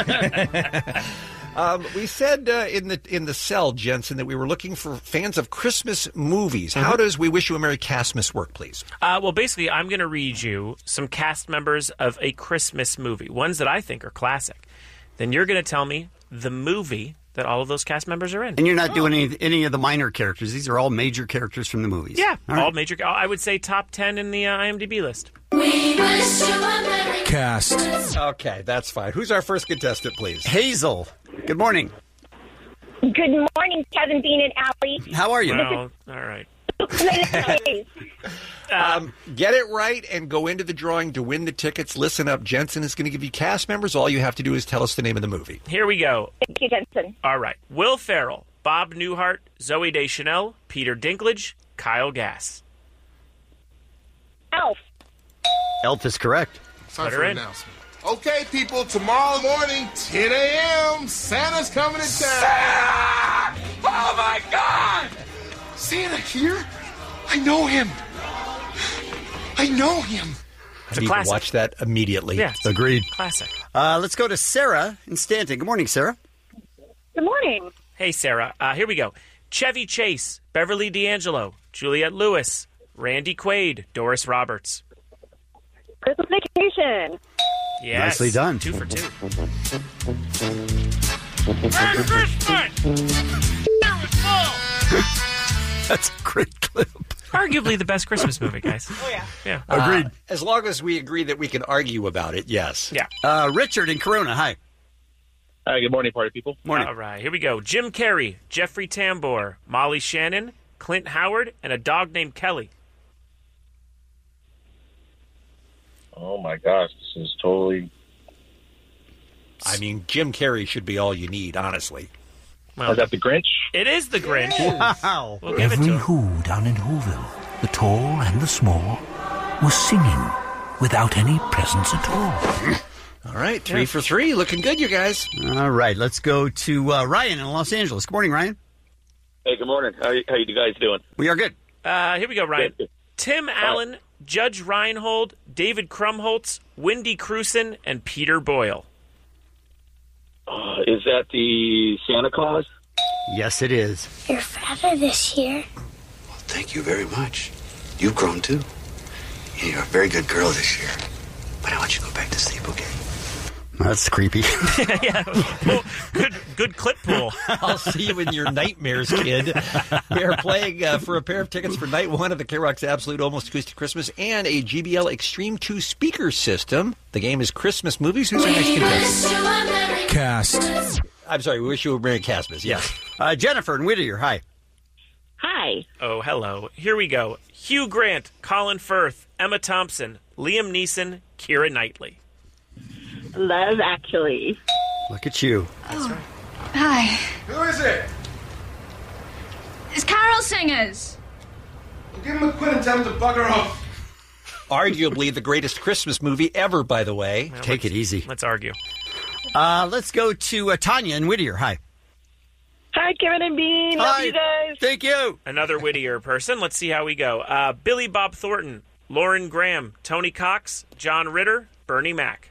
um, we said uh, in the in the cell, Jensen, that we were looking for fans of Christmas movies. Mm-hmm. How does We Wish You a Merry Castmas work, please? Uh, well, basically, I'm going to read you some cast members of a Christmas movie, ones that I think are classic. Then you're going to tell me the movie that all of those cast members are in. And you're not oh. doing any, any of the minor characters. These are all major characters from the movies. Yeah, all, all right. major. I would say top ten in the uh, IMDb list. We wish you a Merry Cast. Okay, that's fine. Who's our first contestant, please? Hazel. Good morning. Good morning, Kevin, Bean, and Allie. How are you? Well, all right. um, get it right and go into the drawing to win the tickets. Listen up. Jensen is going to give you cast members. All you have to do is tell us the name of the movie. Here we go. Thank you, Jensen. All right. Will Ferrell, Bob Newhart, Zooey Deschanel, Peter Dinklage, Kyle Gass. Elf. Elf is correct. Time for an announcement. Okay, people, tomorrow morning, ten a.m., Santa's coming to town. Santa! Oh, my God! Santa here? I know him. I know him. I need to watch that immediately. Yeah, agreed. Classic. Uh, let's go to Sarah in Stanton. Good morning, Sarah. Good morning. Hey, Sarah. Uh, here we go. Chevy Chase, Beverly D'Angelo, Juliette Lewis, Randy Quaid, Doris Roberts. Christmas Vacation. Yes. Nicely done. Two for two. Merry Christmas! That's a great clip. Arguably the best Christmas movie, guys. Oh, yeah. Yeah. Agreed. Uh, as long as we agree that we can argue about it, yes. Yeah. Uh, Richard in Corona, hi. Hi, good morning, party people. Morning. All right, here we go. Jim Carrey, Jeffrey Tambor, Molly Shannon, Clint Howard, and a dog named Kelly. Oh, my gosh. This is totally... I mean, Jim Carrey should be all you need, honestly. Well, Is that the Grinch? It is the Grinch. Wow. We'll give it Every to him. who down in Whoville, the tall and the small, was singing without any presents at all. All right, three for three. Looking good, you guys. All right, let's go to uh, Ryan in Los Angeles. Good morning, Ryan. Hey, good morning. How you, how you guys doing? We are good. Uh, here we go, Ryan. Tim Allen, Judge Reinhold, David Krumholtz, Wendy Crewson, and Peter Boyle. Uh, is that the Santa Claus? Yes, it is. You're fatter this year. Thank you very much. You've grown too. You're a very good girl this year. But I want you to go back to sleep, okay? That's creepy. yeah, well, good, good clip pool. I'll see you in your nightmares, kid. We are playing uh, for a pair of tickets for night one of the K-Rock's Absolute Almost Acoustic Christmas and a G B L Extreme two speaker system. The game is Christmas movies. Who's our next contestant? Cast. I'm sorry, we wish you were Merry Christmas. Yes. Uh, Jennifer in Whittier, hi. Hi. Oh, hello. Here we go. Hugh Grant, Colin Firth, Emma Thompson, Liam Neeson, Keira Knightley. Love Actually. Look at you. That's right. Hi. Who is it? It's Carol Singers. Well, give him a quid and tell him to bugger off. Arguably the greatest Christmas movie ever, by the way. Well, Take it easy. Let's argue. Uh, let's go to uh, Tanya in Whittier, hi. Hi, Kevin and Bean. Love Hi. you guys. Thank you. Another Whittier person. Let's see how we go. Uh, Billy Bob Thornton, Lauren Graham, Tony Cox, John Ritter, Bernie Mac.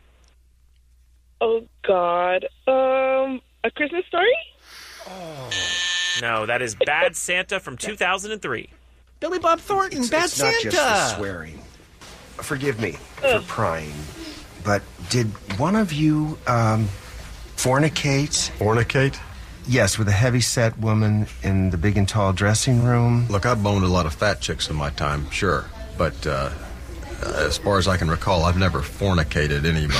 Oh, God. Um, A Christmas Story? Oh. No, that is Bad Santa from two thousand three. Billy Bob Thornton, It's, Bad it's Santa. not just the swearing. Forgive me for prying, but did one of you um, fornicate? Fornicate? Yes, with a heavy-set woman in the big and tall dressing room. Look, I've boned a lot of fat chicks in my time, sure. But uh, as far as I can recall, I've never fornicated anybody.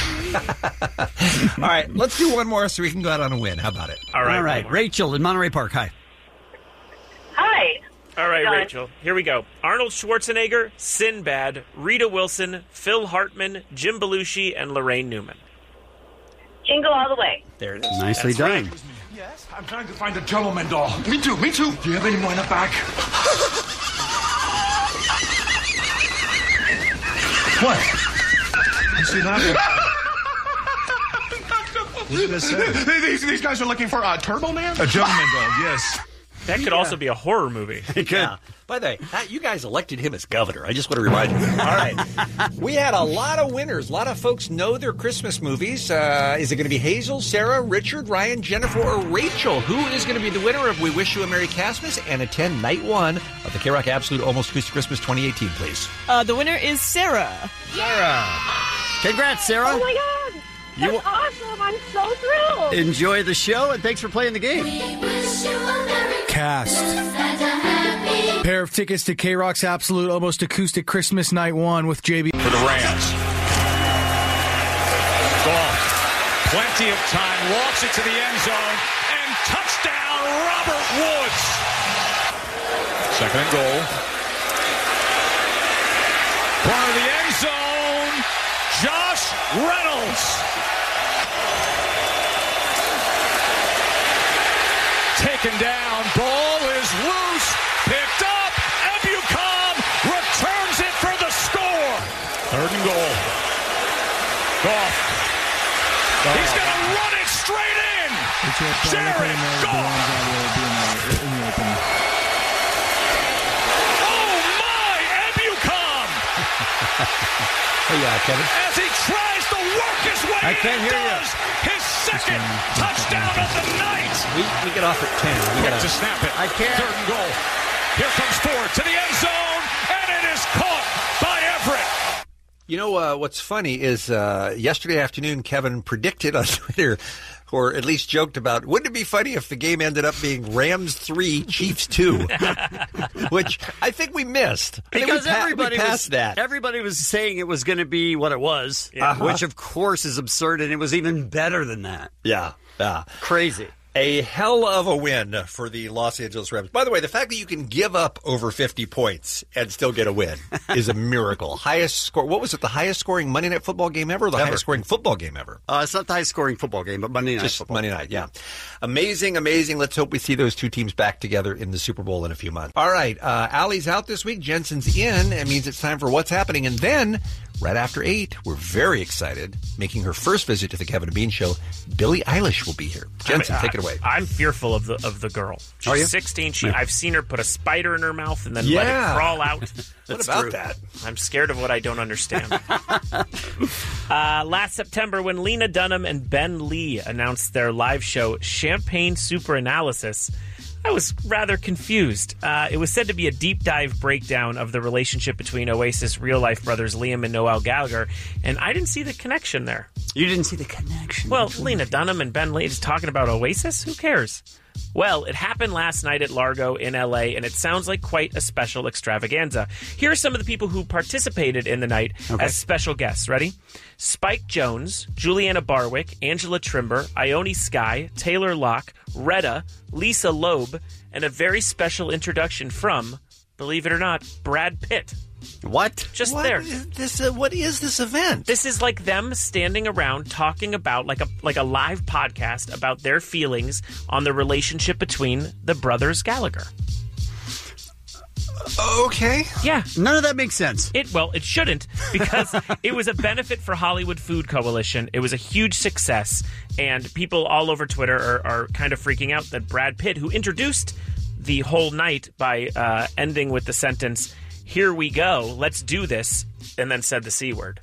All right, let's do one more so we can go out on a win. How about it? All right. All right. Rachel in Monterey Park, hi. Hi. All right, Done. Rachel. Here we go. Arnold Schwarzenegger, Sinbad, Rita Wilson, Phil Hartman, Jim Belushi, and Lorraine Newman. Jingle All the Way. There it is. Nicely That's done. right. Yes, I'm trying to find a gentleman doll. Me too, me too. Do you have any more in the back? What? You see that? these, these guys are looking for a Turbo Man? A gentleman doll, yes. That could also be a horror movie. It could. Yeah. By the way, that- you guys elected him as governor. I just want to remind you. All right. We had a lot of winners. A lot of folks know their Christmas movies. Uh, is it going to be Hazel, Sarah, Richard, Ryan, Jennifer, or Rachel? Who is going to be the winner of We Wish You a Merry Christmas and attend night one of the K-Rock Absolute Almost Acoustic Christmas twenty eighteen, please? Uh, the winner is Sarah. Sarah. Congrats, Sarah. Oh, my God. That's You- awesome. I'm so thrilled. Enjoy the show, and thanks for playing the game. Cast. Pair of tickets to K-Rock's Absolute Almost Acoustic Christmas Night one with J B. For the Rams. Goff. Plenty of time. Walks it to the end zone. And touchdown, Robert Woods. Second and goal. Corner of the end zone. Josh Reynolds. Taken down. Ball is loose. Picked up. Ebucom returns it for the score. Third and goal. Goff. He's going to run it straight in. Jared Goff. Oh, my. Ebucom. Hey, uh, Kevin. As he tries to work his way I in, can't he hear you. does. His second touchdown of the night. We, we get off at ten. We Quick gotta, to snap it. I can't. Third and goal. Here comes Ford to the end zone, and it is caught by Everett. You know, uh, what's funny is uh, yesterday afternoon, Kevin predicted on Twitter, or at least joked about, wouldn't it be funny if the game ended up being Rams three, Chiefs two? Which I think we missed. I think Because we pa- everybody we passed was that. everybody was saying it was going to be what it was, Yeah. Uh-huh. which of course is absurd, and it was even better than that. Yeah, yeah. Crazy. A hell of a win for the Los Angeles Rams. By the way, the fact that you can give up over fifty points and still get a win is a miracle. Highest score. What was it? The highest scoring Monday Night Football game ever? Or the Ever. highest scoring football game ever? Uh, it's not the highest scoring football game, but Monday Night Just Football. Monday night, yeah. Amazing, amazing. Let's hope we see those two teams back together in the Super Bowl in a few months. All right, uh, Allie's out this week. Jensen's in. It means it's time for What's Happening. And then, right after eight, we're very excited. Making her first visit to the Kevin and Bean Show, Billie Eilish will be here. Jensen, I mean, take it away. I'm fearful of the of the girl. She's Are you? sixteen. She, Yeah. I've seen her put a spider in her mouth and then let Yeah. it crawl out. What That's about true. that? I'm scared of what I don't understand. uh, last September, when Lena Dunham and Ben Lee announced their live show, Champagne Super Analysis, I was rather confused. Uh, it was said to be a deep dive breakdown of the relationship between Oasis real-life brothers Liam and Noel Gallagher, and I didn't see the connection there. You didn't see the connection? Well, Lena Dunham and Ben Lee just talking about Oasis? Who cares? Well, it happened last night at Largo in L A, and it sounds like quite a special extravaganza. Here are some of the people who participated in the night Okay. as special guests. Ready? Spike Jones, Juliana Barwick, Angela Trimber, Ione Skye, Taylor Locke, Retta, Lisa Loeb, and a very special introduction from, believe it or not, Brad Pitt. What? Just What there. is this, uh, what is this event? This is like them standing around talking about like a like a live podcast about their feelings on the relationship between the brothers Gallagher. Okay. Yeah. None of that makes sense. It well, it shouldn't, because it was a benefit for Hollywood Food Coalition. It was a huge success, and people all over Twitter are, are kind of freaking out that Brad Pitt, who introduced the whole night by uh, ending with the sentence, "Here we go, let's do this," and then said the C word.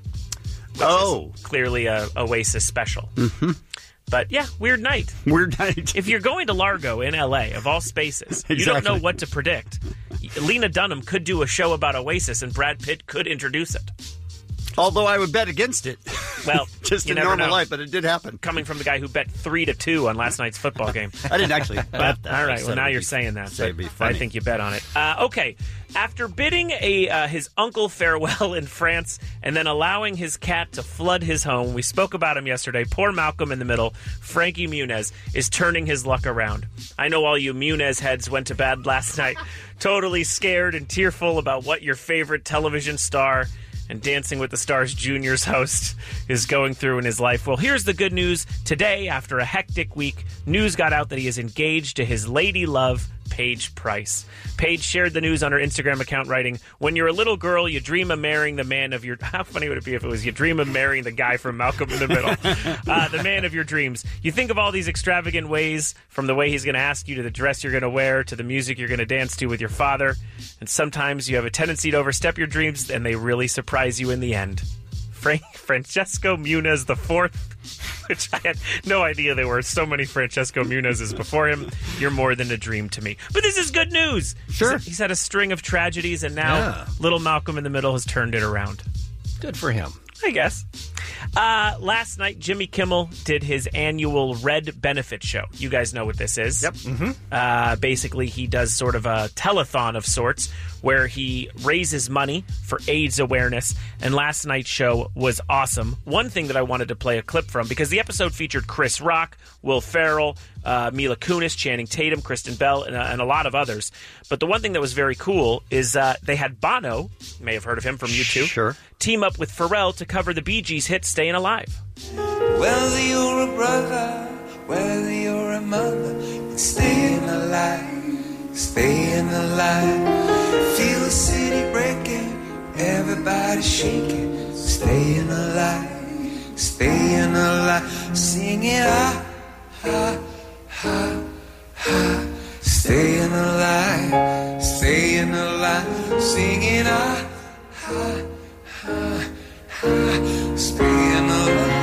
Which Oh. is clearly a Oasis special. Mm-hmm. But yeah, weird night. Weird night. If you're going to Largo in L A, of all spaces, you don't Exactly. know what to predict. Lena Dunham could do a show about Oasis, and Brad Pitt could introduce it. Although I would bet against it. Well, just you in never normal know. life, but it did happen. Coming from the guy who bet three to two on last night's football game. I didn't actually bet that. All I right, said well, it now would you're be- saying that. said it'd be but funny. I think you bet on it. Uh, okay. After bidding a uh, his uncle farewell in France and then allowing his cat to flood his home, we spoke about him yesterday. Poor Malcolm in the Middle, Frankie Muniz, is turning his luck around. I know all you Muniz heads went to bed last night totally scared and tearful about what your favorite television star and Dancing with the Stars Junior's host is going through in his life. Well, here's the good news. Today, after a hectic week, news got out that he is engaged to his lady love, Paige Price. Paige shared the news on her Instagram account, writing, "When you're a little girl, you dream of marrying the man of your..." How funny would it be if it was you dream of marrying the guy from Malcolm in the Middle? uh, the man of your dreams. You think of all these extravagant ways, from the way he's going to ask you to the dress you're going to wear to the music you're going to dance to with your father. And sometimes you have a tendency to overstep your dreams, and they really surprise you in the end. Frank Francesco Muniz the Fourth, which I had no idea there were so many Francesco Munizes before him. You're more than a dream to me. But this is good news. Sure. He's, he's had a string of tragedies, and now Yeah. little Malcolm in the Middle has turned it around. Good for him. I guess. Uh, last night, Jimmy Kimmel did his annual Red Benefit Show. You guys know what this is. Yep. Mm-hmm. Uh, basically, he does sort of a telethon of sorts where he raises money for AIDS awareness. And last night's show was awesome. One thing that I wanted to play a clip from, because the episode featured Chris Rock, Will Ferrell, uh, Mila Kunis, Channing Tatum, Kristen Bell, and, uh, and a lot of others. But the one thing that was very cool is uh, they had Bono, you may have heard of him from U two, Sure. team up with Pharrell to cover the Bee Gees' hit Stayin' Alive. Whether you're a brother, whether you're a mother, it's staying alive, staying alive. Feel the city breaking, everybody shaking, staying alive, staying alive. Singing ah, ah, ah, ah, staying alive, staying alive. Singing ah, ah, ah, ah, staying alive.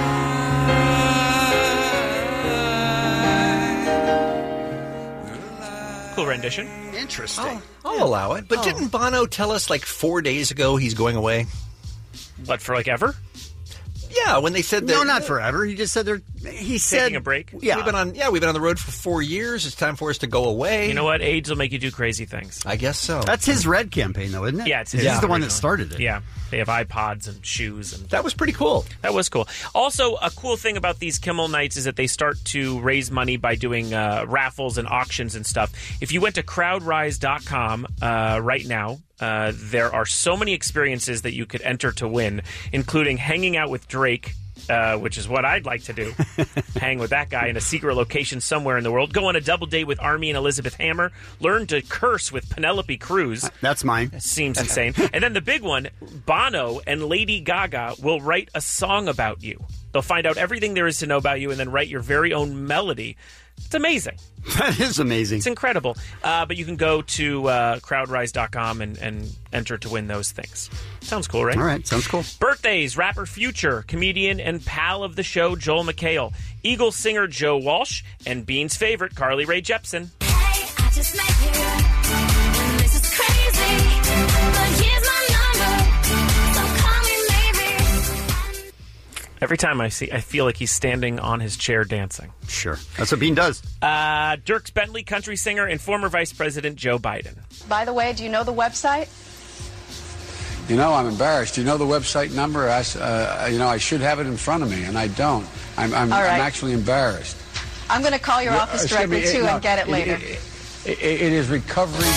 Cool rendition. Interesting. I'll allow it. But didn't Bono tell us like four days ago he's going away? What, for like ever? Yeah, when they said that. No, not forever. He just said they're he said taking a break. Yeah, we've been on. Yeah, we've been on the road for four years. It's time for us to go away. You know what? Age will make you do crazy things. I guess so. That's his Red campaign, though, isn't it? Yeah, it's his. He's the one originally. that started it. Yeah, they have iPods and shoes, and that was pretty cool. That was cool. Also, a cool thing about these Kimmel nights is that they start to raise money by doing uh, raffles and auctions and stuff. If you went to crowd rise dot com uh, right now, uh, there are so many experiences that you could enter to win, including hanging out with Drake. Uh, which is what I'd like to do. Hang with that guy in a secret location somewhere in the world. Go on a double date with Armie and Elizabeth Hammer. Learn to curse with Penelope Cruz. That's mine. That seems insane. And then the big one, Bono and Lady Gaga will write a song about you. They'll find out everything there is to know about you and then write your very own melody. It's amazing. That is amazing. It's incredible. Uh, but you can go to uh, crowd rise dot com and, and enter to win those things. Sounds cool, right? All right, sounds cool. Birthdays, rapper Future, comedian and pal of the show Joel McHale, Eagles singer Joe Walsh, and Bean's favorite Carly Rae Jepsen. Hey, I just met you, and this is crazy, but here's my number, so call me maybe. Every time I see, I feel like he's standing on his chair dancing. Sure. That's what Bean does. Uh, Dierks Bentley, country singer, and former Vice President Joe Biden. By the way, do you know the website? You know, I'm embarrassed. You know the website number? I, uh, you know, I should have it in front of me, and I don't. I'm, I'm, All right. I'm actually embarrassed. I'm going to call your Yeah, office excuse directly, me, too, no, and get it it- later. It, it, it, it is recovery.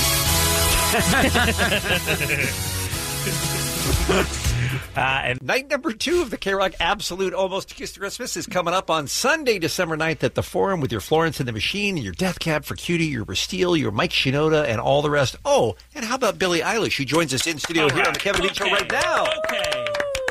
Uh, and night number two of the K-Rock Absolute Almost Kiss to Christmas is coming up on Sunday, December ninth at the Forum with your Florence and the Machine, your Death Cab for Cutie, your Bastille, your Mike Shinoda, and all the rest. Oh, and how about Billie Eilish, who joins us in studio All here right. on the Kevin Bean Show Okay. right now. Okay.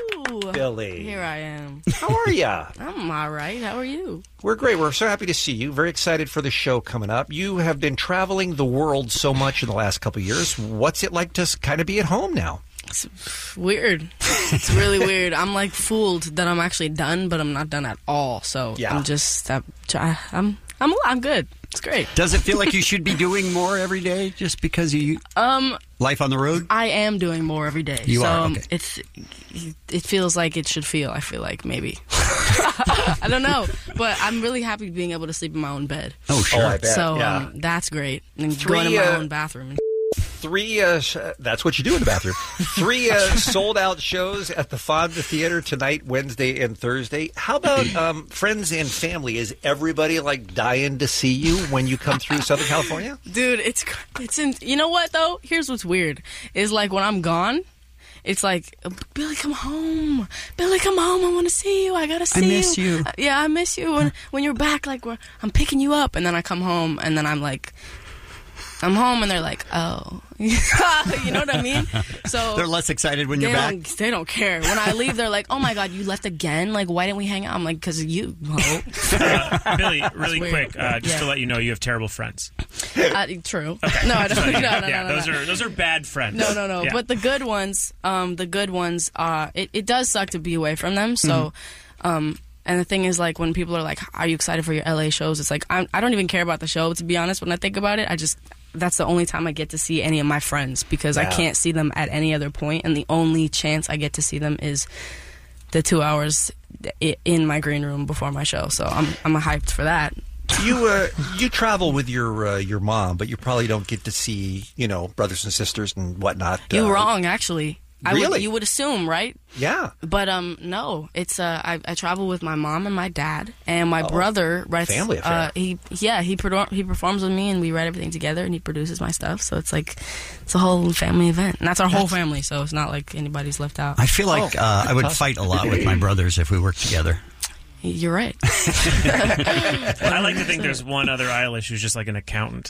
Billy. Here I am. How are ya? I'm all right. How are you? We're great. We're so happy to see you. Very excited for the show coming up. You have been traveling the world so much in the last couple of years. What's it like to kind of be at home now? It's weird. It's really weird. I'm like fooled that I'm actually done, but I'm not done at all. So Yeah. I'm just, I'm, I'm, I'm, I'm good. It's great. Does it feel like you should be doing more every day just because you Um, life on the road? I am doing more every day. You so, are, um, okay. It's, it feels like it should feel. I feel like maybe. I don't know, but I'm really happy being able to sleep in my own bed. Oh, sure. Oh, I bet. So Yeah. um, that's great. And Three, going to my uh, own bathroom. And Three, uh, sh- that's what you do in the bathroom. Three uh, sold-out shows at the Fonda Theater tonight, Wednesday, and Thursday. How about um, friends and family? Is everybody, like, dying to see you when you come through Southern California? Dude, it's it's in. You know what though? Here's what's weird: is like when I'm gone, it's like Billy, come home. Billy, come home. I want to see you. I gotta see you. miss you. Uh, Yeah, I miss you. When when you're back, like we're, I'm picking you up, and then I come home, and then I'm like, I'm home, and they're like, oh, you know what I mean? So They're less excited when they you're back. don't, they don't care. When I leave, they're like, oh my god, you left again? Like, why didn't we hang out? I'm like, because of you. Ho. Uh, Billy, really weird. quick, uh, just Yeah. to let you know, you have terrible friends. Uh, true. No, I don't. No, no, no, yeah, no, no, those no. are those are bad friends. No, no, no. Yeah. But the good ones, um, the good ones, uh, it, it does suck to be away from them. So, um, and the thing is, like, when people are like, "Are you excited for your L A shows?" It's like I'm, I don't even care about the show, to be honest. When I think about it, I just that's the only time I get to see any of my friends because I Yeah. can't see them at any other point, and the only chance I get to see them is the two hours i- in my green room before my show. So I'm I'm hyped for that. You uh, you travel with your uh, your mom, but you probably don't get to see, you know, brothers and sisters and whatnot. You're uh, wrong, actually. I Really? would, you would assume, right? Yeah. But um, no, it's uh, I, I travel with my mom and my dad and my Oh, brother. Writes, family affair. Uh, he yeah he pro- he performs with me and we write everything together and he produces my stuff. So it's like it's a whole family event and that's our whole family. So it's not like anybody's left out. I feel like Oh, uh, I would that's fight a lot with my brothers if we worked together. You're right. I like to think there's one other Eilish who's just like an accountant.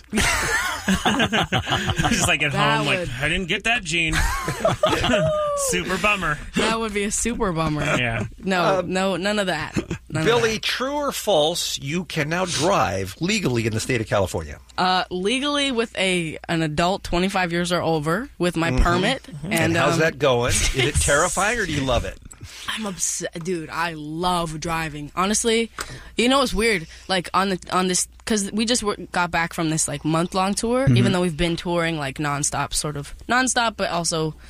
Just like at That home, like, would- I didn't get that, Gene. Super bummer. That would be a super bummer. Yeah. No, no, none of that. None of Billy, true or false? You can now drive legally in the state of California. Uh, legally with a an adult twenty-five years or over with my Mhm. permit. And, And, how's um, that going? Is it terrifying or do you love it? I'm obsessed, dude. I love driving. Honestly, you know what's weird? Like on the on this, because we just were, got back from this like month long tour. Mhm. Even though we've been touring like nonstop, sort of nonstop, but also,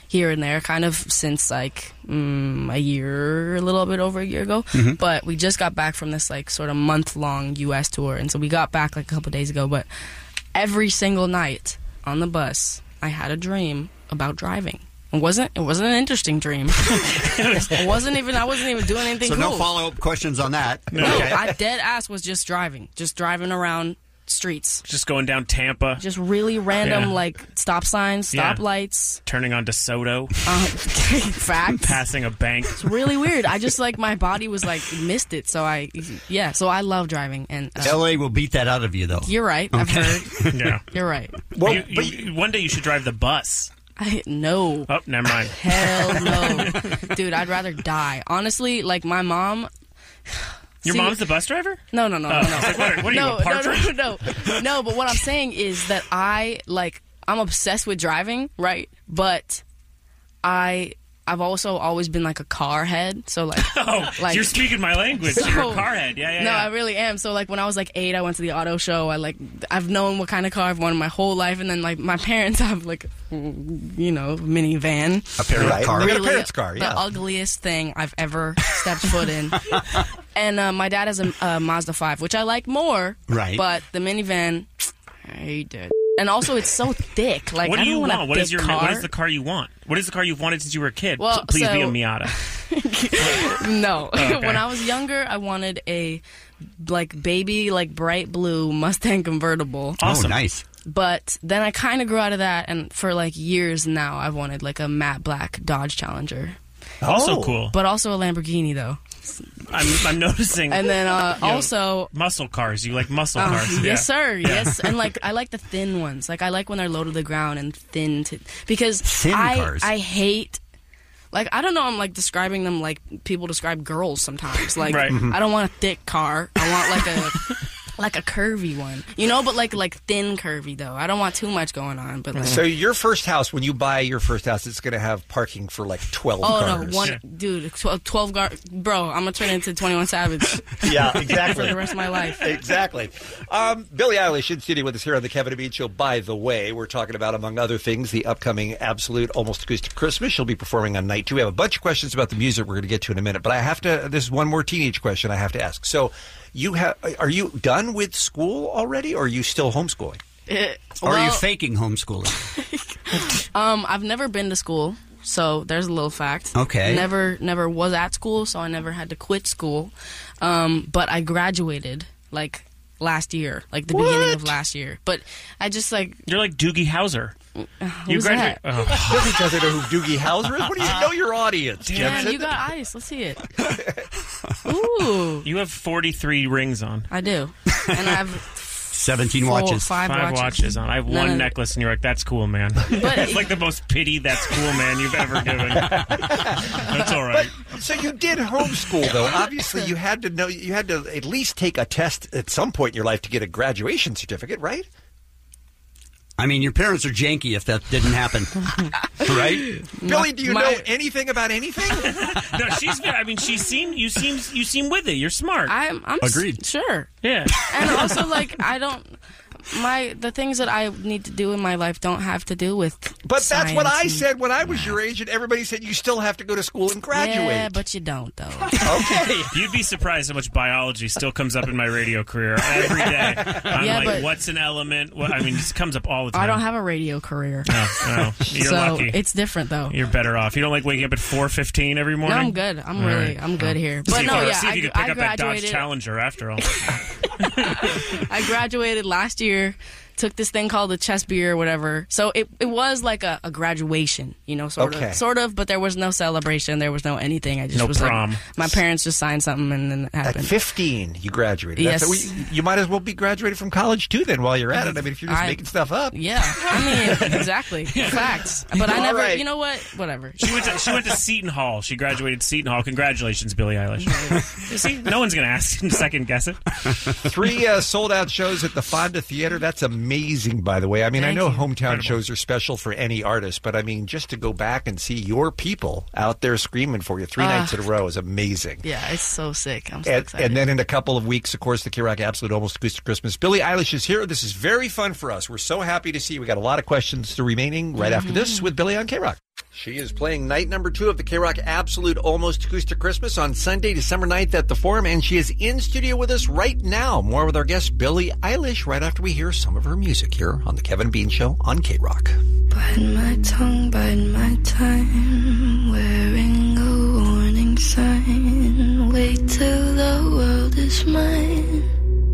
here and there, kind of since like mm, a year, a little bit over a year ago. Mm-hmm. But we just got back from this like sort of month long U S tour, and so we got back like a couple days ago. But every single night on the bus, I had a dream about driving. It wasn't. It wasn't an interesting dream. It wasn't even. I wasn't even doing anything. So cool. no follow up questions on that. No, I dead ass was just driving, just driving around streets, Just going down Tampa. just really random Yeah. like stop signs, stop Yeah. lights. Turning on DeSoto. Uh, facts. Passing a bank. It's really weird. I just like my body was like missed it. So I, yeah. So I love driving, and uh, L A will beat that out of you, though. you're right. I've heard. Yeah. You're right. Well, you, you, one day you should drive the bus. I no. Oh, never mind. Hell no, dude. I'd rather die. Honestly, like my mom. Your See- mom's the bus driver? No, no, no, Oh, no. I was like, what are- what are you, no, a partridge? no, no, no, no. But what I'm saying is that I like I'm obsessed with driving, right? But I I've also always been like a car head, so like Oh, like you're speaking my language. So- You're a car head. Yeah, yeah, no, yeah. I really am. So like when I was like eight, I went to the auto show. I like I've known what kind of car I've wanted my whole life, and then like my parents have like you know minivan, A parent Right. car. We got a Really parent's car, yeah. the ugliest thing I've ever stepped foot in. And uh, my dad has a, a Mazda five, which I like more. Right. But the minivan, I hate it. And also, it's so thick. Like, what I do you don't want want? a What thick is your car. what is the car you want? What is the car you've wanted since you were a kid? Well, Please be a so- Miata. No. Oh, okay. When I was younger, I wanted a like baby, like bright blue Mustang convertible. Oh, nice. But then I kind of grew out of that, and for like years now, I've wanted like a matte black Dodge Challenger. Also cool. But also a Lamborghini, though. I'm, I'm noticing. And then uh, You know, also muscle cars. You like muscle Uh, cars? yes, yeah. sir. Yeah. Yes, and like I like the thin ones. Like I like when they're low to the ground and thin to because Thin I cars. I hate. Like I don't know. I'm like describing them like people describe girls sometimes. Like Right. Mhm. I don't want a thick car. I want like a like a curvy one. You know, but like like thin curvy though. I don't want too much going on. But like, So your first house, when you buy your first house, it's going to have parking for like twelve oh cars. no, one dude, twelve, twelve gar- bro. I'm gonna turn into twenty-one Savage. Yeah, exactly. For the rest of my life. Exactly. Um, Billie Eilish in studio with us here on the Kevin and Bean Show. By the way, we're talking about, among other things, the upcoming Absolute Almost Acoustic Christmas. She'll be performing on night two. We have a bunch of questions about the music we're going to get to in a minute, but I have to. There's one more teenage question I have to ask. So, you have are you done with school already, or are you still homeschooling? Eh, Or are you well, faking homeschooling? Um, I've never been to school, so there's a little fact. Okay. Never, never was at school, so I never had to quit school. Um, but I graduated like last year, like the beginning of last year. But I just like You're like Doogie Howser. You who's graduate. that? Oh. Nobody doesn't know who Doogie Howser is. What do you know your audience, Damn, Jensen? you got ice. Let's see it. Ooh, You have forty-three rings on. I do, and I have seventeen four, watches. five, Five watches. watches on. I have No, one no, no. necklace, and you're like, "That's cool, man." That's like the most pity "That's cool, man" you've ever given. That's all right. But, so you did homeschool, though. Obviously, you had to know. You had to at least take a test at some point in your life to get a graduation certificate, right? I mean, your parents are janky if that didn't happen, right? Billy, do you my- know anything about anything? No, she's. very- I mean, she seem. You seem. You seem with it. You're smart. I'm, I'm s- Agreed. sure. Yeah. And also, like, I don't. My the things that I need to do in my life don't have to do with. But that's what science I and- said when I was your age, and everybody said you still have to go to school and graduate. Yeah, but you don't though. Okay. You'd be surprised how much biology still comes up in my radio career every day. I'm Yeah, like, but- what's an element? What, I mean, this comes up all the time. I don't have a radio career. No, no. You're so lucky. it's different though. You're better off. You don't like waking up at four fifteen every No, morning? I'm good. I'm All really, right. I'm good Oh. here. See But if no, you- yeah, see if I, you can pick I up that Dodge graduated. Challenger after all. I graduated last year. Took this thing called the chess beer or whatever. So it, it was like a, a graduation, you know, sort Okay. of, sort of. But there was no celebration. There was no anything. I just No was prom. like, my parents just signed something and then it At happened. fifteen, you graduated. Yes. That's you, you might as well be graduated from college too. Then, while you're at it, I mean, if you're just I- making stuff up. Yeah, I mean, exactly, facts. But I All never, right. you know what? Whatever. She went to she went to Seton Hall. She graduated Seton Hall. Congratulations, Billie Eilish. You see, no one's gonna ask and second guess it. Three uh, sold out shows at the Fonda Theater. That's amazing, by the way. I mean, Thank I know you. hometown Incredible. shows are special for any artist, but I mean, just to go back and see your people out there screaming for you three Ah. nights in a row is amazing. Yeah, it's so sick. I'm so And, excited. and then in a couple of weeks, of course, the K-Rock Absolute Almost Acoustic Christmas. Billie Eilish is here. This is very fun for us. We're so happy to see you. We got a lot of questions remaining right after this with Billie on K-Rock. She is playing night number two of the K-Rock Absolute Almost Acoustic Christmas on Sunday, December ninth at the Forum, and she is in studio with us right now. More with our guest, Billie Eilish, right after we hear some of her music here on The Kevin Bean Show on K-Rock. Bite my tongue, bite my time, wearing a warning sign. Wait till the world is mine.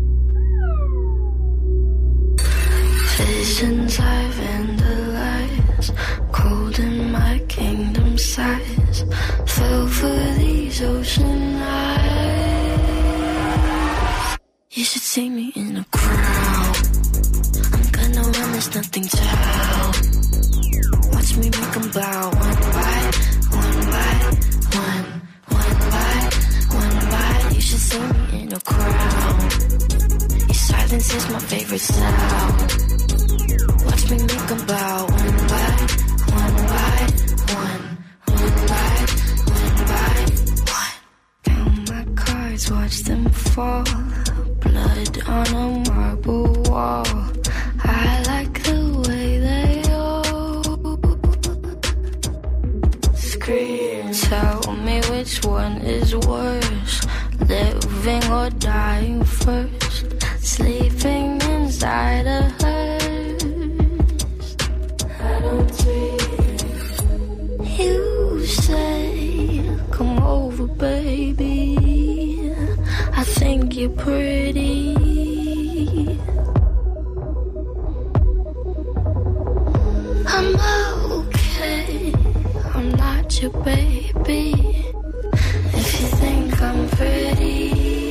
Visions I vandalize, cold in my kingdom size. Fell for these ocean eyes. You should see me in a crowd. I'm gonna run, there's nothing to help. Watch me make them bow one by one by one, one by one by. You should see me in a crowd. Your silence is my favorite sound. Watch me make them bow one by one by one, one by one by one. Count my cards, watch them fall. Blood on a marble wall. I like the way they all scream. Tell me which one is worse, living or dying first. Sleeping inside a hearse. I don't dream. You say, come over, baby. I think you're pretty. I'm okay. I'm not your baby. If you think I'm pretty,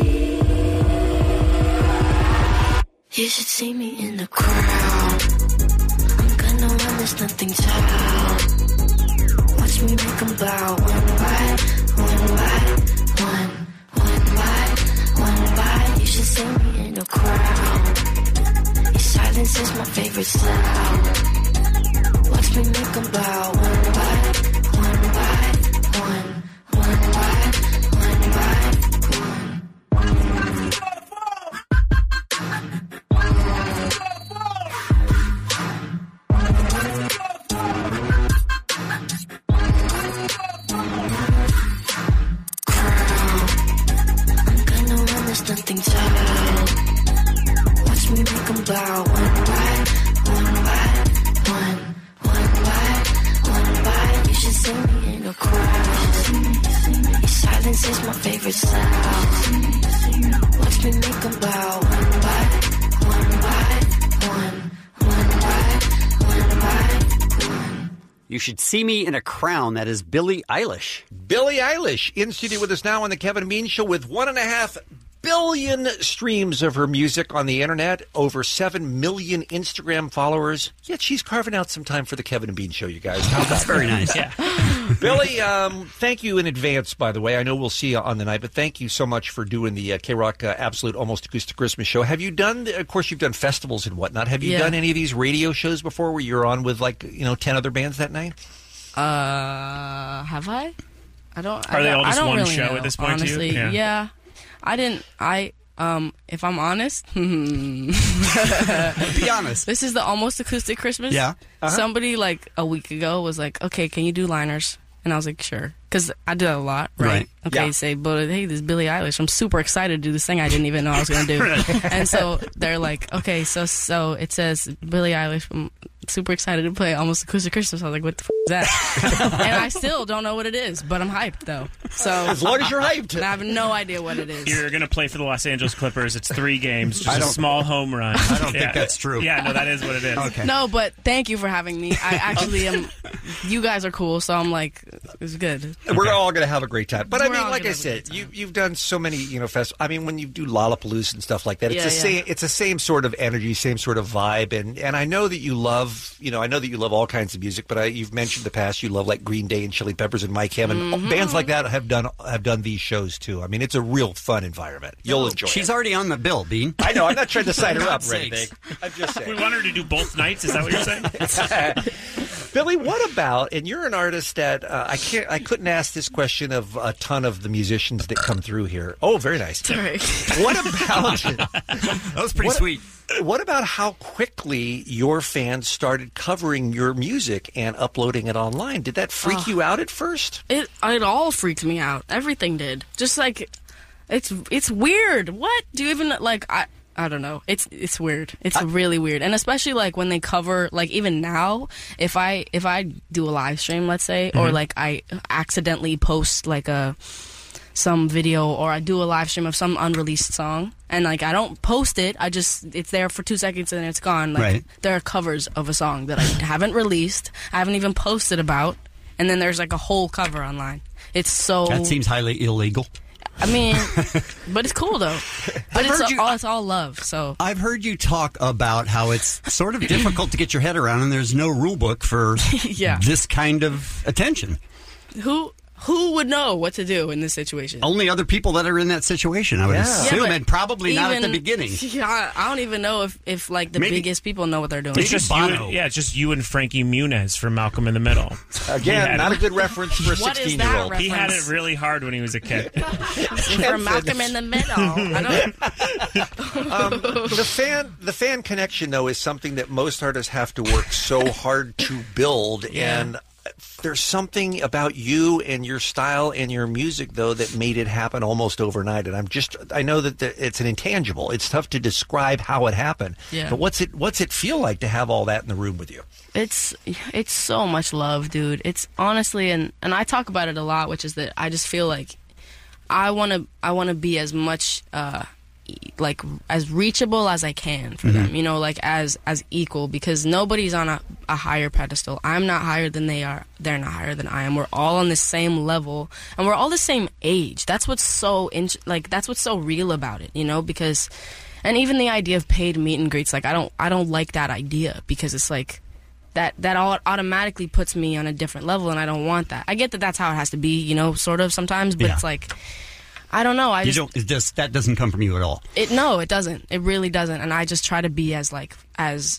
you should see me in the crowd. I'm gonna run, there's nothing to help. Watch me make them bow one by one by one, one by one by. You should see me in a crowd. Your silence is my favorite sound. Watch me make them bow one by one by one, one by one by one. Nothing to help. Watch me make them bow one by one by one, one by one by. You should see me in a crowd. Your silence is my favorite sound. Watch me make them bow one by one by one, one by one by one. You should see me in a crown. That is Billie Eilish. Billie Eilish in studio with us now on the Kevin Bean Show with one and a half billion streams of her music on the internet, over seven million Instagram followers. Yet she's carving out some time for the Kevin and Bean Show, you guys. How about That's very that? nice. Yeah. Billie, um, thank you in advance, by the way. I know we'll see you on the night, but thank you so much for doing the uh, K-Rock uh, Absolute Almost Acoustic Christmas Show. Have you done, of course, you've done festivals and whatnot. Have you Yeah. done any of these radio shows before where you're on with, like, you know, ten other bands that night? Uh, have I? I don't. Are I they don't, all just I don't one really show know, at this point to you? honestly. Yeah. Yeah. I didn't. I um. If I'm honest, be honest. This is the Almost Acoustic Christmas. Yeah. Uh-huh. Somebody like a week ago was like, "Okay, can you do liners?" And I was like, "Sure," because I do that a lot, right? Right. Okay, Yeah. say, but hey, this is Billie Eilish. I'm super excited to do this thing I didn't even know I was going to do. Right. And so they're like, "Okay, so so it says Billie Eilish." I'm super excited to play Almost Acoustic Christmas. I was like, "What the f- is that?" And I still don't know what it is, but I'm hyped though. So As long as you're hyped. and I have no idea what it is. You're going to play for the Los Angeles Clippers. It's three games, just I a don't- small home run. I don't Yeah. think that's true. Yeah, no, that is what it is. Okay. No, but thank you for having me. I actually am. You guys are cool, so I'm like, it's good. We're all going to have a great time. But I We're mean, all like gonna I have a said, you, you've done so many, you know, festivals. I mean, when you do Lollapalooza and stuff like that, it's Yeah, the yeah. same. It's the same sort of energy, same sort of vibe. And, and I know that you love, you know, I know that you love all kinds of music. But I, you've mentioned in the past you love like Green Day and Chili Peppers and Mike Hammond. Mm-hmm. Bands like that have done have done these shows too. I mean, it's a real fun environment. You'll enjoy She's it. already on the bill, Bean. I know. I'm not trying to sign her For up God's or sakes. anything. I'm just saying. We want her to do both nights. Is that what you're saying? Billie, what about? And you're an artist that uh, I can't. I couldn't ask this question of a ton of the musicians that come through here. Oh, very nice. Sorry. What about? That was pretty what, sweet. what about how quickly your fans started covering your music and uploading it online? Did that freak Oh. you out at first? It it all freaked me out. Everything did. Just like it's it's weird. What do you even like? I I don't know. It's it's weird. It's really weird, and especially like when they cover like even now, if I if I do a live stream, let's say, or Mhm. like I accidentally post like a some video or I do a live stream of some unreleased song and like I don't post it, I just it's there for two seconds and it's gone. Like Right. there are covers of a song that I haven't released, I haven't even posted about, and then there's like a whole cover online. It's so That seems highly illegal. I mean, but it's cool though. But I've it's heard all, you- all it's all love. So I've heard you talk about how it's sort of difficult to get your head around, and there's no rule book for Yeah. this kind of attention. who who would know what to do in this situation? Only other people that are in that situation, I would assume, but and probably not at the even- beginning. Yeah, I don't even know if, if like the Maybe- biggest people know what they're doing. It's just you and, yeah, it's just you and Frankie Muniz from Malcolm in the Middle. Again, He had not it- a good reference for a What is sixteen-year-old. that He had it reference? really hard when he was a kid. From Malcolm in the Middle. I don't. um, the fan, the fan connection, though, is something that most artists have to work so hard to build, Yeah. and there's something about you and your style and your music, though, that made it happen almost overnight. And I'm just, I know that the, it's an intangible. It's tough to describe how it happened. Yeah. But what's it, what's it feel like to have all that in the room with you? It's it's so much love, dude. It's honestly, and and I talk about it a lot, which is that I just feel like I want to I want to be as much uh e- like as reachable as I can for Mhm. them, you know, like as as equal, because nobody's on a, a higher pedestal. I'm not higher than they are. They're not higher than I am. We're all on the same level, and we're all the same age. That's what's so in, like that's what's so real about it, you know, because and even the idea of paid meet and greets, like I don't I don't like that idea, because it's like that that all automatically puts me on a different level, and I don't want that. I get that that's how it has to be, you know, sort of sometimes, but Yeah. it's like I don't know. I You just don't. It just that doesn't come from you at all. it no, it doesn't. It really doesn't. And I just try to be as like as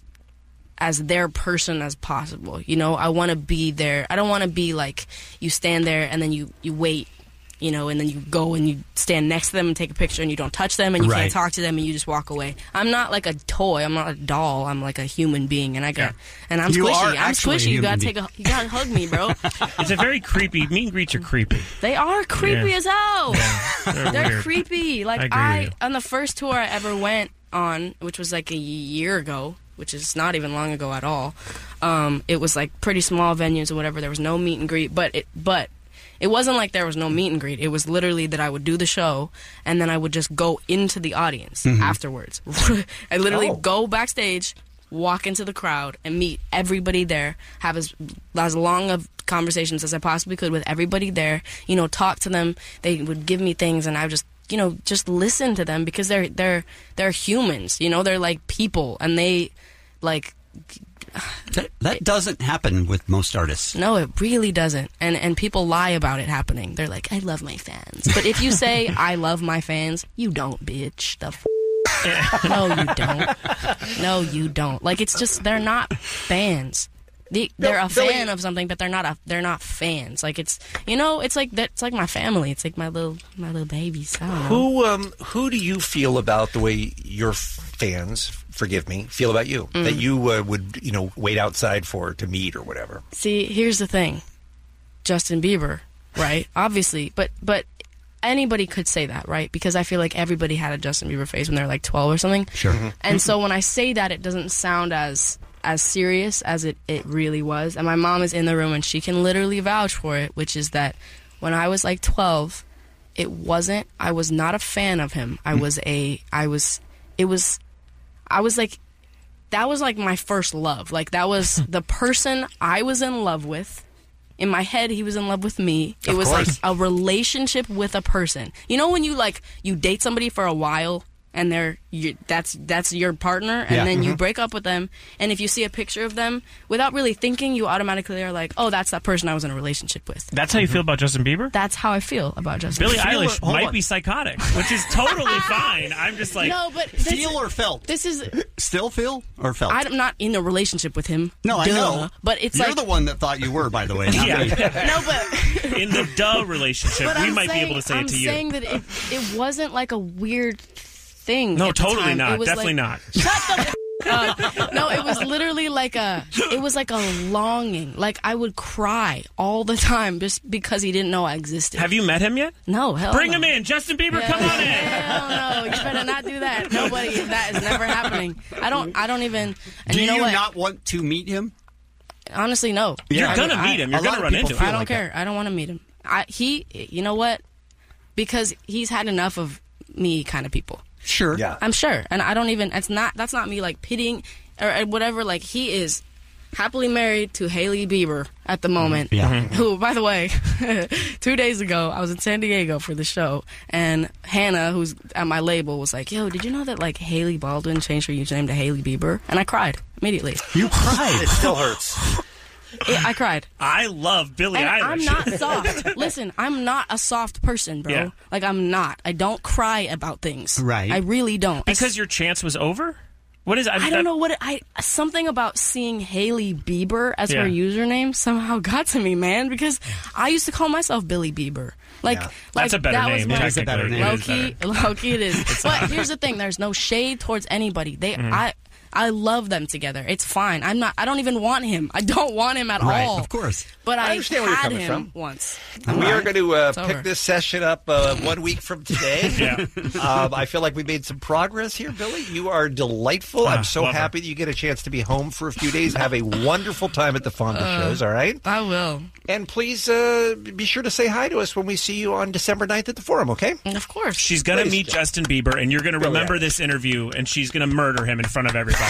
as their person as possible. You know, I want to be there. I don't want to be like you stand there and then you you wait, you know, and then you go and you stand next to them and take a picture and you don't touch them and you Right. can't talk to them and you just walk away. I'm not like a toy. I'm not a doll. I'm like a human being, and I got and I'm You squishy. are I'm actually a squishy. You gotta human take a you gotta hug me, bro. It's a very creepy. Meet and greets are creepy. They are creepy Yeah. as hell. They're They're weird. creepy. Like I agree I, with you. on the first tour I ever went on, which was like a year ago, which is not even long ago at all. Um, it was like pretty small venues or whatever. There was no meet and greet, but it but it wasn't like there was no meet and greet. It was literally that I would do the show and then I would just go into the audience Mhm. afterwards. I literally Oh. go backstage, walk into the crowd, and meet everybody there. Have as as long of conversations as I possibly could with everybody there. You know, talk to them. They would give me things, and I would just you know just listen to them, because they're they're they're humans. You know, they're like people, and they like. That, that doesn't happen with most artists. No, it really doesn't. And and people lie about it happening. They're like, I love my fans. But if you say, I love my fans, you don't, bitch. The f- No, you don't. No, you don't. Like, it's just, they're not fans. They, they're a Billy- fan of something, but they're not a. They're not fans. Like it's, you know, it's like that. It's like my family. It's like my little, my little babies. I don't know. Who um who do you feel about the way your fans, forgive me, feel about you? Mm. That you uh, would you know wait outside for to meet or whatever? See, here's the thing. Justin Bieber, right? Obviously, but but anybody could say that, right? Because I feel like everybody had a Justin Bieber phase when they were like twelve or something. Sure. Mhm. And so when I say that, it doesn't sound as as serious as it, it really was. And my mom is in the room and she can literally vouch for it, which is that when I was like twelve, it wasn't, I was not a fan of him. I was a, I was, it was, I was like, that was like my first love. Like that was the person I was in love with. In my head, he was in love with me. It Of was course. like a relationship with a person. You know when you like, you date somebody for a while and they're you, that's that's your partner, and Yeah. then you Mhm. break up with them, and if you see a picture of them without really thinking, you automatically are like, oh, that's that person I was in a relationship with. That's how you feel about Justin Bieber? That's how I feel about Justin Billie Bieber. Eilish might be psychotic, which is totally fine. I'm just like, no, but this, Feel or felt? This is Still feel or felt? I'm not in a relationship with him. No, I Duh. know. But it's You're like the one that thought you were, by the way. not Yeah. me. no, but in the duh relationship, But we I'm might saying, be able to say I'm it to you. saying that it, it wasn't like a weird thing. No, at the totally time. not. It was Definitely like, not. Shut the Uh, no, it was literally like a, it was like a longing. Like I would cry all the time just because he didn't know I existed. Have you met him yet? No, hell Bring no. him in. Justin Bieber, Yeah, come on in. Hell no, you better not do that. Nobody, that is never happening. I don't, I don't even, and Do you know you what? not want to meet him? Honestly, no. You're I gonna mean, meet I- him. You're a gonna lot of run people into feel him. I don't like care. I don't want to meet him. I, he, you know what? Because he's had enough of me kind of people. Sure. Yeah. I'm sure. And I don't even, it's not, that's not me like pitying or, or whatever. Like he is happily married to Hailey Bieber at the moment. Yeah. Mm-hmm. Who, by the way, two days ago, I was in San Diego for the show, and Hannah, who's at my label, was like, yo, did you know that, like, Hailey Baldwin changed her username to Hailey Bieber? And I cried immediately. You cried? It still hurts. Yeah, I cried. I love Billie And Eilish. I'm not soft. Listen, I'm not a soft person, bro. Yeah. Like, I'm not. I don't cry about things. Right. I really don't. Because your chance was over? What is I, I don't know what it, I something about seeing Hailey Bieber as her Yeah. username somehow got to me, man. Because I used to call myself Billy Bieber. Like, Yeah. like That's a better that was name. my- That is a better technically. name. It Low is key, better. low key it is. But here's the thing: there's no shade towards anybody. They, Mm-hmm. I, I love them together. It's fine. I'm not. I don't even want him. I don't want him at Right, all. of course. But I I, understand where you're had coming him from. once. We are going to uh, It's pick over. this session up uh, one week from today. Yeah. um, I feel like we made some progress here, Billy. You are delightful. Ah, I'm so love her. happy that you get a chance to be home for a few days. Have a wonderful time at the Fonda Uh, shows, all right? I will. And please uh, be sure to say hi to us when we see you on December ninth at the Forum, okay? Of course. She's going to Please. meet Justin Bieber, and you're going to Billie remember Eilish. this interview, and she's going to murder him in front of everybody.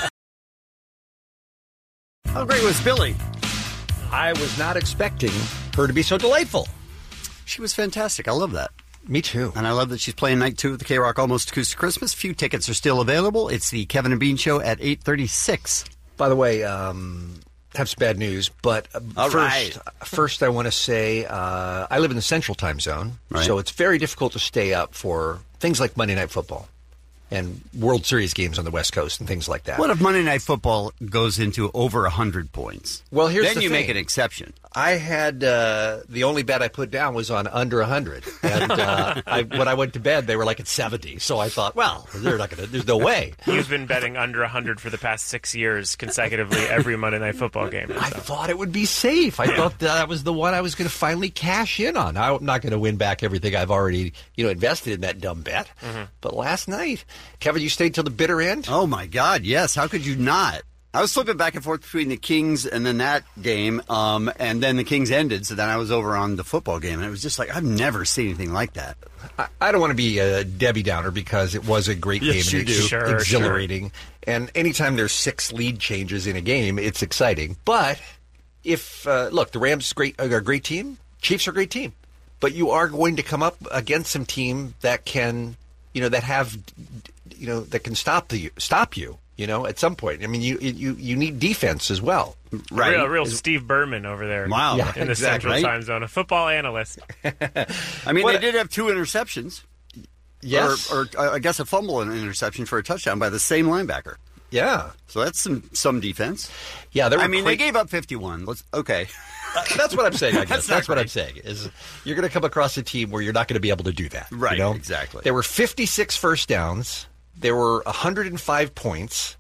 How great was Billy? I was not expecting her to be so delightful. She was fantastic. I love that. Me too. And I love that she's playing night two of the K-Rock Almost Acoustic Christmas. Few tickets are still available. It's the Kevin and Bean Show at eight thirty-six. By the way, um, have some bad news, but uh, All first, right. first I want to say uh, I live in the Central Time Zone, Right. so it's very difficult to stay up for things like Monday Night Football and World Series games on the West Coast and things like that. What if Monday Night Football goes into over one hundred points? Well, here's then the you thing. make an exception. I had uh, the only bet I put down was on under one hundred, and uh, I, when I went to bed, they were like at seventy. So I thought, well, they're not going to. There's no way. You've been betting under one hundred for the past six years consecutively every Monday Night Football game. I thought it would be safe. I thought that was the one I was going to finally cash in on. I'm not going to win back everything I've already, you know, invested in that dumb bet. Mm-hmm. But last night, Kevin, you stayed till the bitter end. Oh my God! Yes. How could you not? I was flipping back and forth between the Kings and then that game, um, and then the Kings ended. So then I was over on the football game, and it was just like I've never seen anything like that. I, I don't want to be a Debbie Downer because it was a great Yes, game you and do. it's Sure, exhilarating. And anytime there's six lead changes in a game, it's exciting. But if uh, look, the Rams great are a great team. Chiefs are a great team. But you are going to come up against some team that can, you know, that have, you know, that can stop the stop you. You know, at some point. I mean, you you you need defense as well. Right. Real, real Steve Berman over there. Wow. Yeah, in the exactly. Central Time Zone, a football analyst. I mean, What- they did have two interceptions. Yes. Or, or uh, I guess a fumble and an interception for a touchdown by the same linebacker. Yeah. So that's some some defense. Yeah, there were I mean, cra- they gave up fifty-one. Let's okay. That's what I'm saying, I guess. That's That's, not what I'm great. saying, is you're going to come across a team where you're not going to be able to do that. Right, you know? exactly. There were fifty-six first downs. There were one hundred five points.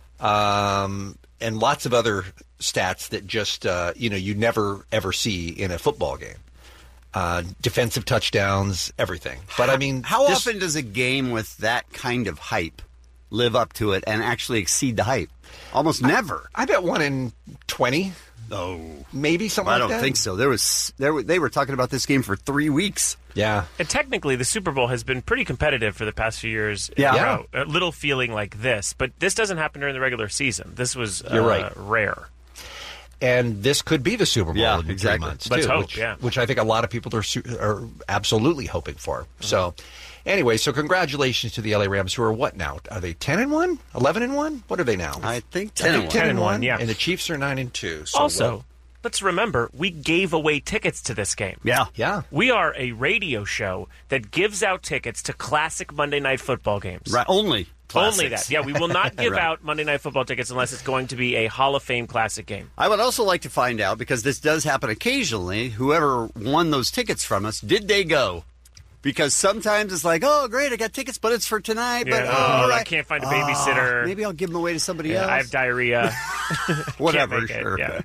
Um, and lots of other stats that just, uh, you know, you never, ever see in a football game. Uh, defensive touchdowns, everything. But, I mean... How this- often does a game with that kind of hype live up to it and actually exceed the hype? Almost never. I bet one in twenty. Oh, maybe something I like don't that. think so. There was there were, they were talking about this game for three weeks. Yeah. And technically, the Super Bowl has been pretty competitive for the past few years. in Yeah. a row. A little feeling like this, but this doesn't happen during the regular season. This was uh, You're right. rare. And this could be the Super Bowl Yeah, in exactly. three months, Let's too, hope, which, yeah. which I think a lot of people are su- are absolutely hoping for. Mm-hmm. So, anyway, so congratulations to the L A Rams, who are what now? Are they ten and one, eleven and one? What are they now? I think I ten think and ten one. and one. yeah. And the Chiefs are nine and two. So Also, well, let's remember, we gave away tickets to this game. Yeah. yeah, We are a radio show that gives out tickets to classic Monday Night Football games. Right. Only. Only classics. that. Yeah, we will not give Right. out Monday Night Football tickets unless it's going to be a Hall of Fame classic game. I would also like to find out, because this does happen occasionally, whoever won those tickets from us, did they go? Because sometimes it's like, oh, great, I got tickets, but it's for tonight. Yeah, but oh, all right. I can't find a babysitter. Oh, maybe I'll give them away to somebody Yeah, else. I have diarrhea. Whatever, Can't make it, sure. yeah.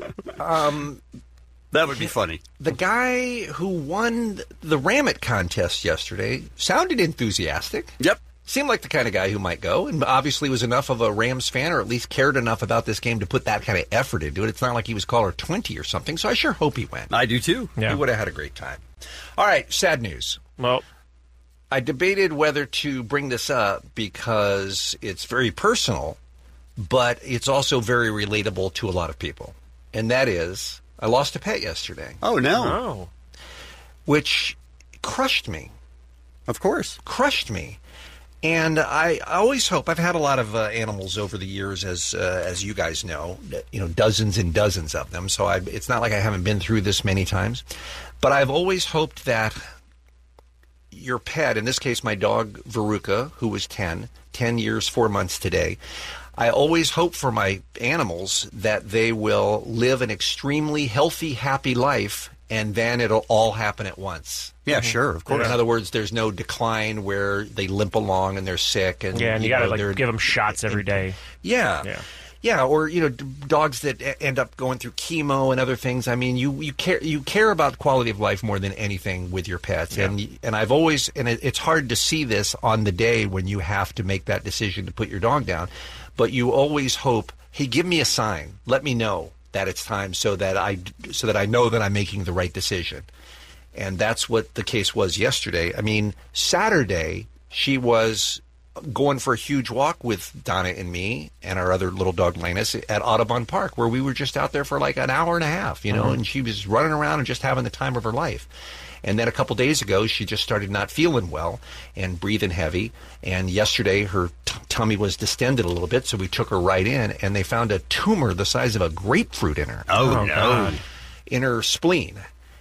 Um, that would be funny. The guy who won the Ramit contest yesterday sounded enthusiastic. Yep. Seemed like the kind of guy who might go, and obviously was enough of a Rams fan, or at least cared enough about this game to put that kind of effort into it. It's not like he was caller twenty or something, so I sure hope he went. I do too. He would have had a great time. All right, sad news. Well, I debated whether to bring this up because it's very personal, but it's also very relatable to a lot of people. And that is, I lost a pet yesterday. Oh, no. Oh. Which crushed me. Of course. Crushed me. And I, I always hope, I've had a lot of uh, animals over the years, as uh, as you guys know, you know, dozens and dozens of them. So I, it's not like I haven't been through this many times. But I've always hoped that your pet, in this case my dog Veruca, who was ten, ten years, four months today, I always hope for my animals that they will live an extremely healthy, happy life, and then it'll all happen at once. Yeah, sure, of course. In other words, there's no decline where they limp along and they're sick. And, Yeah, and you, you got to know, like they're- give them shots every day. Yeah. Yeah. Yeah, or you know, d- dogs that e- end up going through chemo and other things. I mean, you, you care you care about quality of life more than anything with your pets, Yeah. and y- and I've always and it, it's hard to see this on the day when you have to make that decision to put your dog down, but you always hope, hey, give me a sign, let me know that it's time, so that I so that I know that I'm making the right decision, and that's what the case was yesterday. I mean, Saturday she was going for a huge walk with Donna and me and our other little dog Lanus at Audubon Park, where we were just out there for like an hour and a half, you know, Mhm. and she was running around and just having the time of her life. And then a couple days ago, she just started not feeling well and breathing heavy. And yesterday, her t- tummy was distended a little bit, so we took her right in, and they found a tumor the size of a grapefruit in her. Oh, Oh, no. God. In her spleen.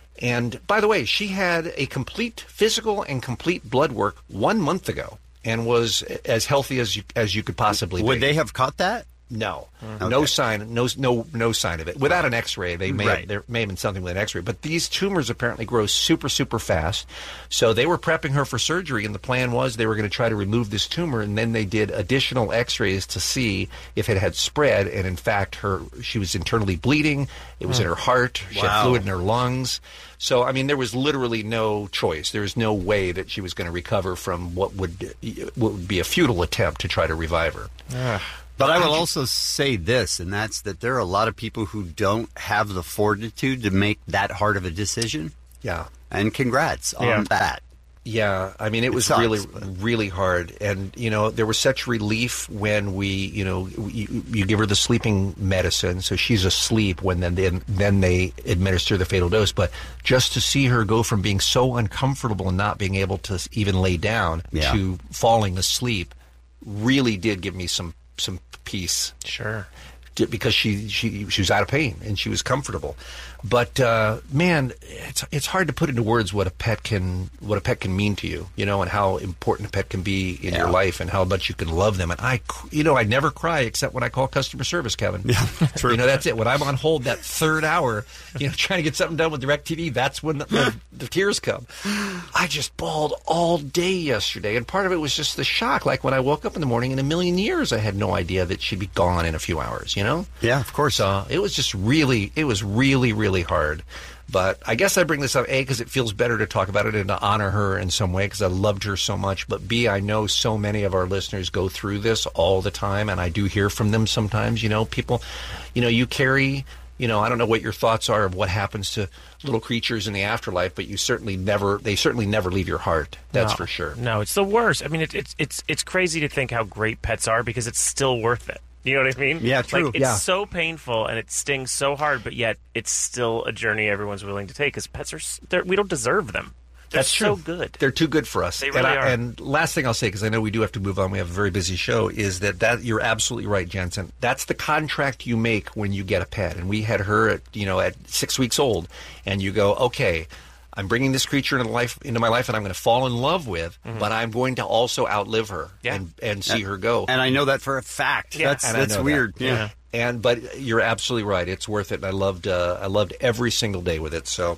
And by the way, she had a complete physical and complete blood work one month ago, and was as healthy as you as you could possibly be. Would they have caught that? No, Okay. no sign, no no no sign of it. Without an X-ray, they may Right. have, there may have been something with an X-ray. But these tumors apparently grow super super fast, so they were prepping her for surgery, and the plan was they were going to try to remove this tumor, and then they did additional X-rays to see if it had spread. And in fact, her she was internally bleeding. It was in her heart. She had Wow. fluid in her lungs. So, I mean, there was literally no choice. There was no way that she was going to recover from what would what would be a futile attempt to try to revive her. But I will also say this, and that's that there are a lot of people who don't have the fortitude to make that hard of a decision. Yeah. And congrats on Yeah. that. Yeah, I mean, it, It was sucks, really, really hard. And, you know, there was such relief when we, you know, you, you give her the sleeping medicine, so she's asleep when then, then then they administer the fatal dose. But just to see her go from being so uncomfortable and not being able to even lay down Yeah. to falling asleep really did give me some, some peace. Sure. J- Because she, she she was out of pain and she was comfortable, but uh, man, it's it's hard to put into words what a pet can what a pet can mean to you, you know, and how important a pet can be in your Yeah. life and how much you can love them. And I, c- you know, I never cry except when I call customer service, Kevin. Yeah, true. You know, that's it. When I'm on hold that third hour, you know, trying to get something done with DirecTV, that's when the, the, the tears come. I just bawled all day yesterday, and part of it was just the shock. Like when I woke up in the morning, in a million years, I had no idea that she'd be gone in a few hours. You know. Yeah, of course. So it was just really, it was really, really hard. But I guess I bring this up, A, because it feels better to talk about it and to honor her in some way because I loved her so much. But B, I know so many of our listeners go through this all the time, and I do hear from them sometimes. You know, people, you know, you carry, you know, I don't know what your thoughts are of what happens to little creatures in the afterlife, but you certainly never, they certainly never leave your heart. That's No. for sure. No, it's the worst. I mean, it, it's it's it's crazy to think how great pets are because it's still worth it. You know what I mean? Yeah, true. Like, it's Yeah. so painful and it stings so hard, but yet it's still a journey everyone's willing to take because pets are s- they're- we don't deserve them. They're That's so true. good. They're too good for us. They and, really I- are. and last thing I'll say, because I know we do have to move on, we have a very busy show, is that, that you're absolutely right, Jensen. That's the contract you make when you get a pet. And we had her at, you know, at six weeks old, and you go, okay, I'm bringing this creature into life into my life, and I'm going to fall in love with, Mhm. but I'm going to also outlive her Yeah. and, and see And- her go. And I know that for a fact. That's And I that's know that. weird. Yeah. And but you're absolutely right. It's worth it. And I loved uh, I loved every single day with it. So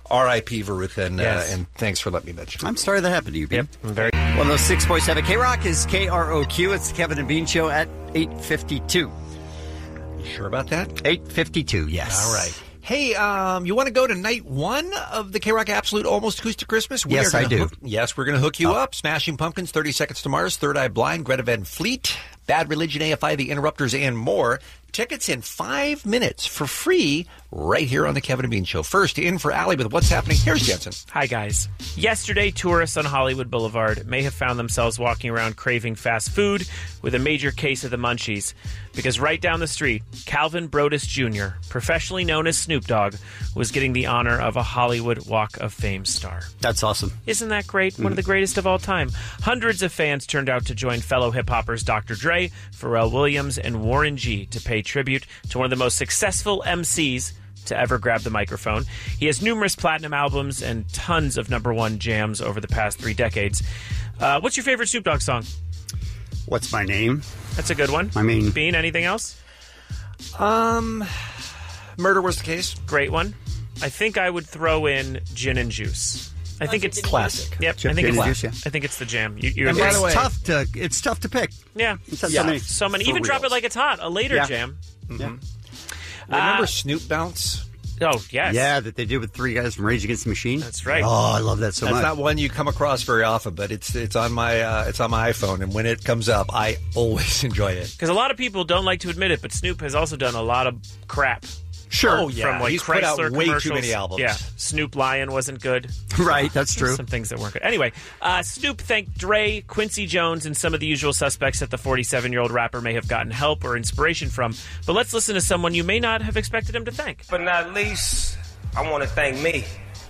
R I P Veruth, and, Yes. uh, and thanks for letting me mention. I'm sorry that happened to you, Bean. Yep, I'm very. one oh six point seven K-Rock is K R O Q. It's the Kevin and Bean Show at eight fifty-two. You sure about that? eight fifty-two, yes. All right. Hey, um, you want to go to night one of the K-Rock Absolute Almost Acoustic Christmas? We Yes, are gonna I do. Hook, yes, we're going to hook you up. Smashing Pumpkins, thirty Seconds to Mars, Third Eye Blind, Greta Van Fleet, Bad Religion, A F I, The Interrupters, and more. Tickets in five minutes for free right here on the Kevin and Bean Show. First, in for Allie with What's Happening. Here's Jensen. Hi, guys. Yesterday, tourists on Hollywood Boulevard may have found themselves walking around craving fast food with a major case of the munchies. Because right down the street, Calvin Brodus Junior, professionally known as Snoop Dogg, was getting the honor of a Hollywood Walk of Fame star. That's awesome. Isn't that great? Mm-hmm. One of the greatest of all time. Hundreds of fans turned out to join fellow hip-hoppers Doctor Dre, Pharrell Williams, and Warren G to pay tribute to one of the most successful M Cs to ever grab the microphone. He has numerous platinum albums and tons of number one jams over the past three decades. Uh, what's your favorite Snoop Dogg song? What's my name? That's a good one. I mean... Bean, anything else? Um, Murder Was the Case. Great one. I think I would throw in Gin and Juice. I think it's classic. Yep, Gin I think and it's Juice, yeah. I think it's the jam. You, you're And right. it's tough to it's tough to pick. Yeah, It's tough yeah. to make. So many. For Even Drop It reals. Like It's Hot, a later Yeah. jam. Yeah. Remember Uh, Snoop Bounce? Oh, yes. Yeah, that they did with three guys from Rage Against the Machine. That's right. Oh, I love that so That's much. not one you come across very often, but it's it's on my uh, it's on my iPhone, and when it comes up, I always enjoy it. Because a lot of people don't like to admit it, but Snoop has also done a lot of crap. Sure. Oh, yeah. From like He's Chrysler put out way too commercials. many albums. Yeah, Snoop Lion wasn't good. Right, that's true. Some things that weren't good. Anyway, uh, Snoop thanked Dre, Quincy Jones, and some of the usual suspects that the forty-seven-year-old rapper may have gotten help or inspiration from. But let's listen to someone you may not have expected him to thank. But not least, I want to thank me.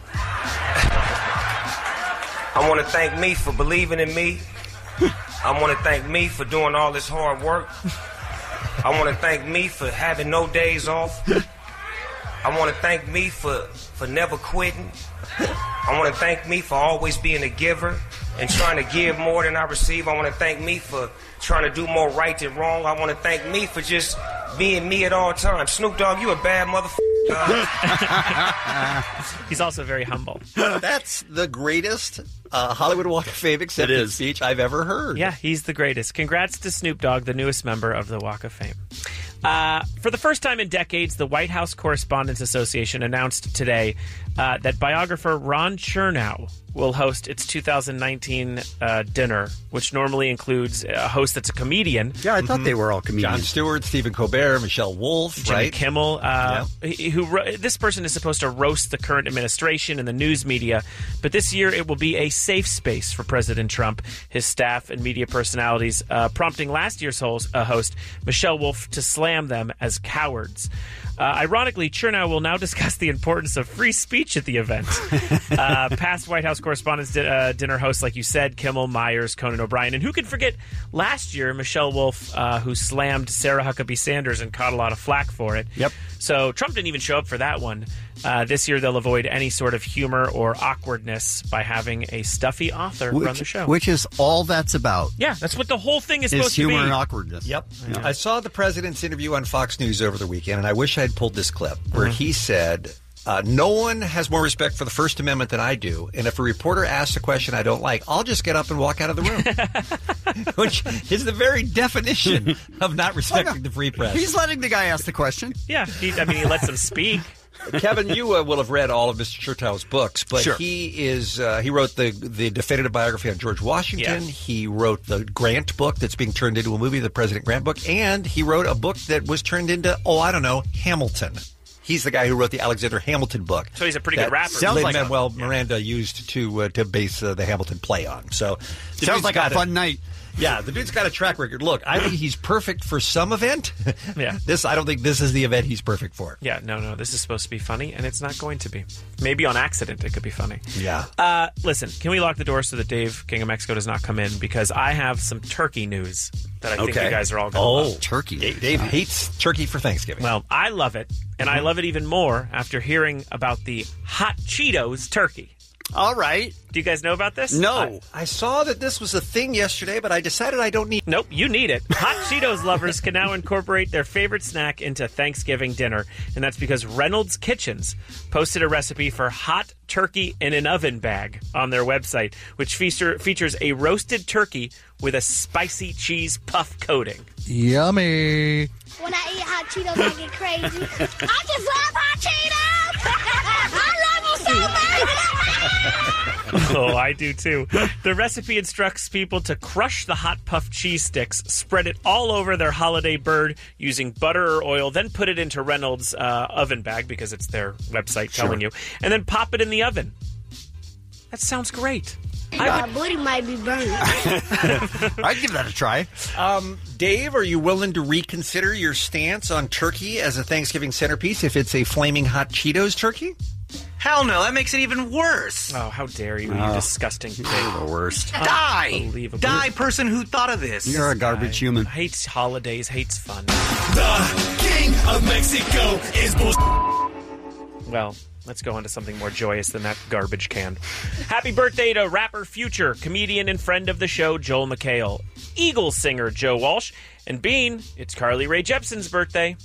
I want to thank me for believing in me. I want to thank me for doing all this hard work. I want to thank me for having no days off. I want to thank me for, for never quitting. I want to thank me for always being a giver and trying to give more than I receive. I want to thank me for trying to do more right than wrong. I want to thank me for just being me at all times. Snoop Dogg, you a bad motherfucker. He's also very humble. That's the greatest uh, Hollywood Walk of Fame acceptance speech I've ever heard. Yeah, he's the greatest. Congrats to Snoop Dogg, the newest member of the Walk of Fame. Uh, for the first time in decades, the White House Correspondents Association announced today uh, that biographer Ron Chernow will host its two thousand nineteen uh, dinner, which normally includes a host that's a comedian. Yeah, I thought they were all comedians. Jon Stewart, Stephen Colbert, Michelle Wolf, Jimmy right? Kimmel. Uh, he- who ro- this person is supposed to roast the current administration and the news media, but this year it will be a safe space for President Trump, his staff, and media personalities, uh, prompting last year's host, uh, host Michelle Wolf to slam them as cowards. Uh, ironically, Chernow will now discuss the importance of free speech at the event. uh, past White House Correspondents' di- uh, dinner hosts, like you said, Kimmel, Myers, Conan O'Brien, and who could forget last year Michelle Wolf, uh, who slammed Sarah Huckabee Sanders and caught a lot of flack for it. Yep. So Trump didn't even show up for that one. Uh, this year they'll avoid any sort of humor or awkwardness by having a stuffy author which, run the show. Which is all that's about. Yeah, that's what the whole thing is, Is supposed humor to be. and awkwardness. Yep. I saw the president's interview on Fox News over the weekend, and I wish I had pulled this clip where Mhm. he said, uh, no one has more respect for the First Amendment than I do, and if a reporter asks a question I don't like, I'll just get up and walk out of the room. Which is the very definition of not respecting the free press. He's letting the guy ask the question. Yeah, he, I mean, he lets him speak. Kevin, you uh, will have read all of Mister Chertow's books, but Sure. he is uh, he wrote the the definitive biography on George Washington. Yeah. He wrote the Grant book that's being turned into a movie, the President Grant book, and he wrote a book that was turned into, oh, I don't know, Hamilton. He's the guy who wrote the Alexander Hamilton book. So he's a pretty that good rapper. Sounds like a- Lin-Manuel Miranda used to uh, to base uh, the Hamilton play on. So the Sounds dude's like got a fun night. Yeah, the dude's got a track record. Look, I think he's perfect for some event. Yeah. This I don't think this is the event he's perfect for. Yeah, no, no, this is supposed to be funny, and it's not going to be. Maybe on accident it could be funny. Yeah. Uh, listen, can we lock the doors so that Dave, King of Mexico, does not come in? Because I have some turkey news that I think Okay. you guys are all going to Oh, love. Turkey. Dave, Dave hates turkey for Thanksgiving. Well, I love it, and I love it even more after hearing about the Hot Cheetos turkey. All right. Do you guys know about this? No. I, I saw that this was a thing yesterday, but I decided I don't need. Nope, you need it. Hot Cheetos lovers can now incorporate their favorite snack into Thanksgiving dinner, and that's because Reynolds Kitchens posted a recipe for hot turkey in an oven bag on their website, which feature, features a roasted turkey with a spicy cheese puff coating. Yummy. When I eat hot Cheetos, I get crazy. I just love hot Cheetos! I love them so much! Oh, I do too. The recipe instructs people to crush the hot puff cheese sticks, spread it all over their holiday bird using butter or oil, then put it into Reynolds' uh, oven bag, because it's their website telling Sure. you, and then pop it in the oven. That sounds great. My booty might be burning. I'd give that a try. Um, Dave, are you willing to reconsider your stance on turkey as a Thanksgiving centerpiece if it's a flaming hot Cheetos turkey? Hell no, that makes it even worse. Oh, how dare you, you Oh. disgusting pig. You're the worst. Die! Unbelievable. Die, person who thought of this. You're a garbage human. Hates holidays, hates fun. The King of Mexico is bull. Well, let's go on to something more joyous than that garbage can. Happy birthday to rapper Future, comedian and friend of the show Joel McHale, Eagles singer Joe Walsh, and Bean, it's Carly Rae Jepsen's birthday.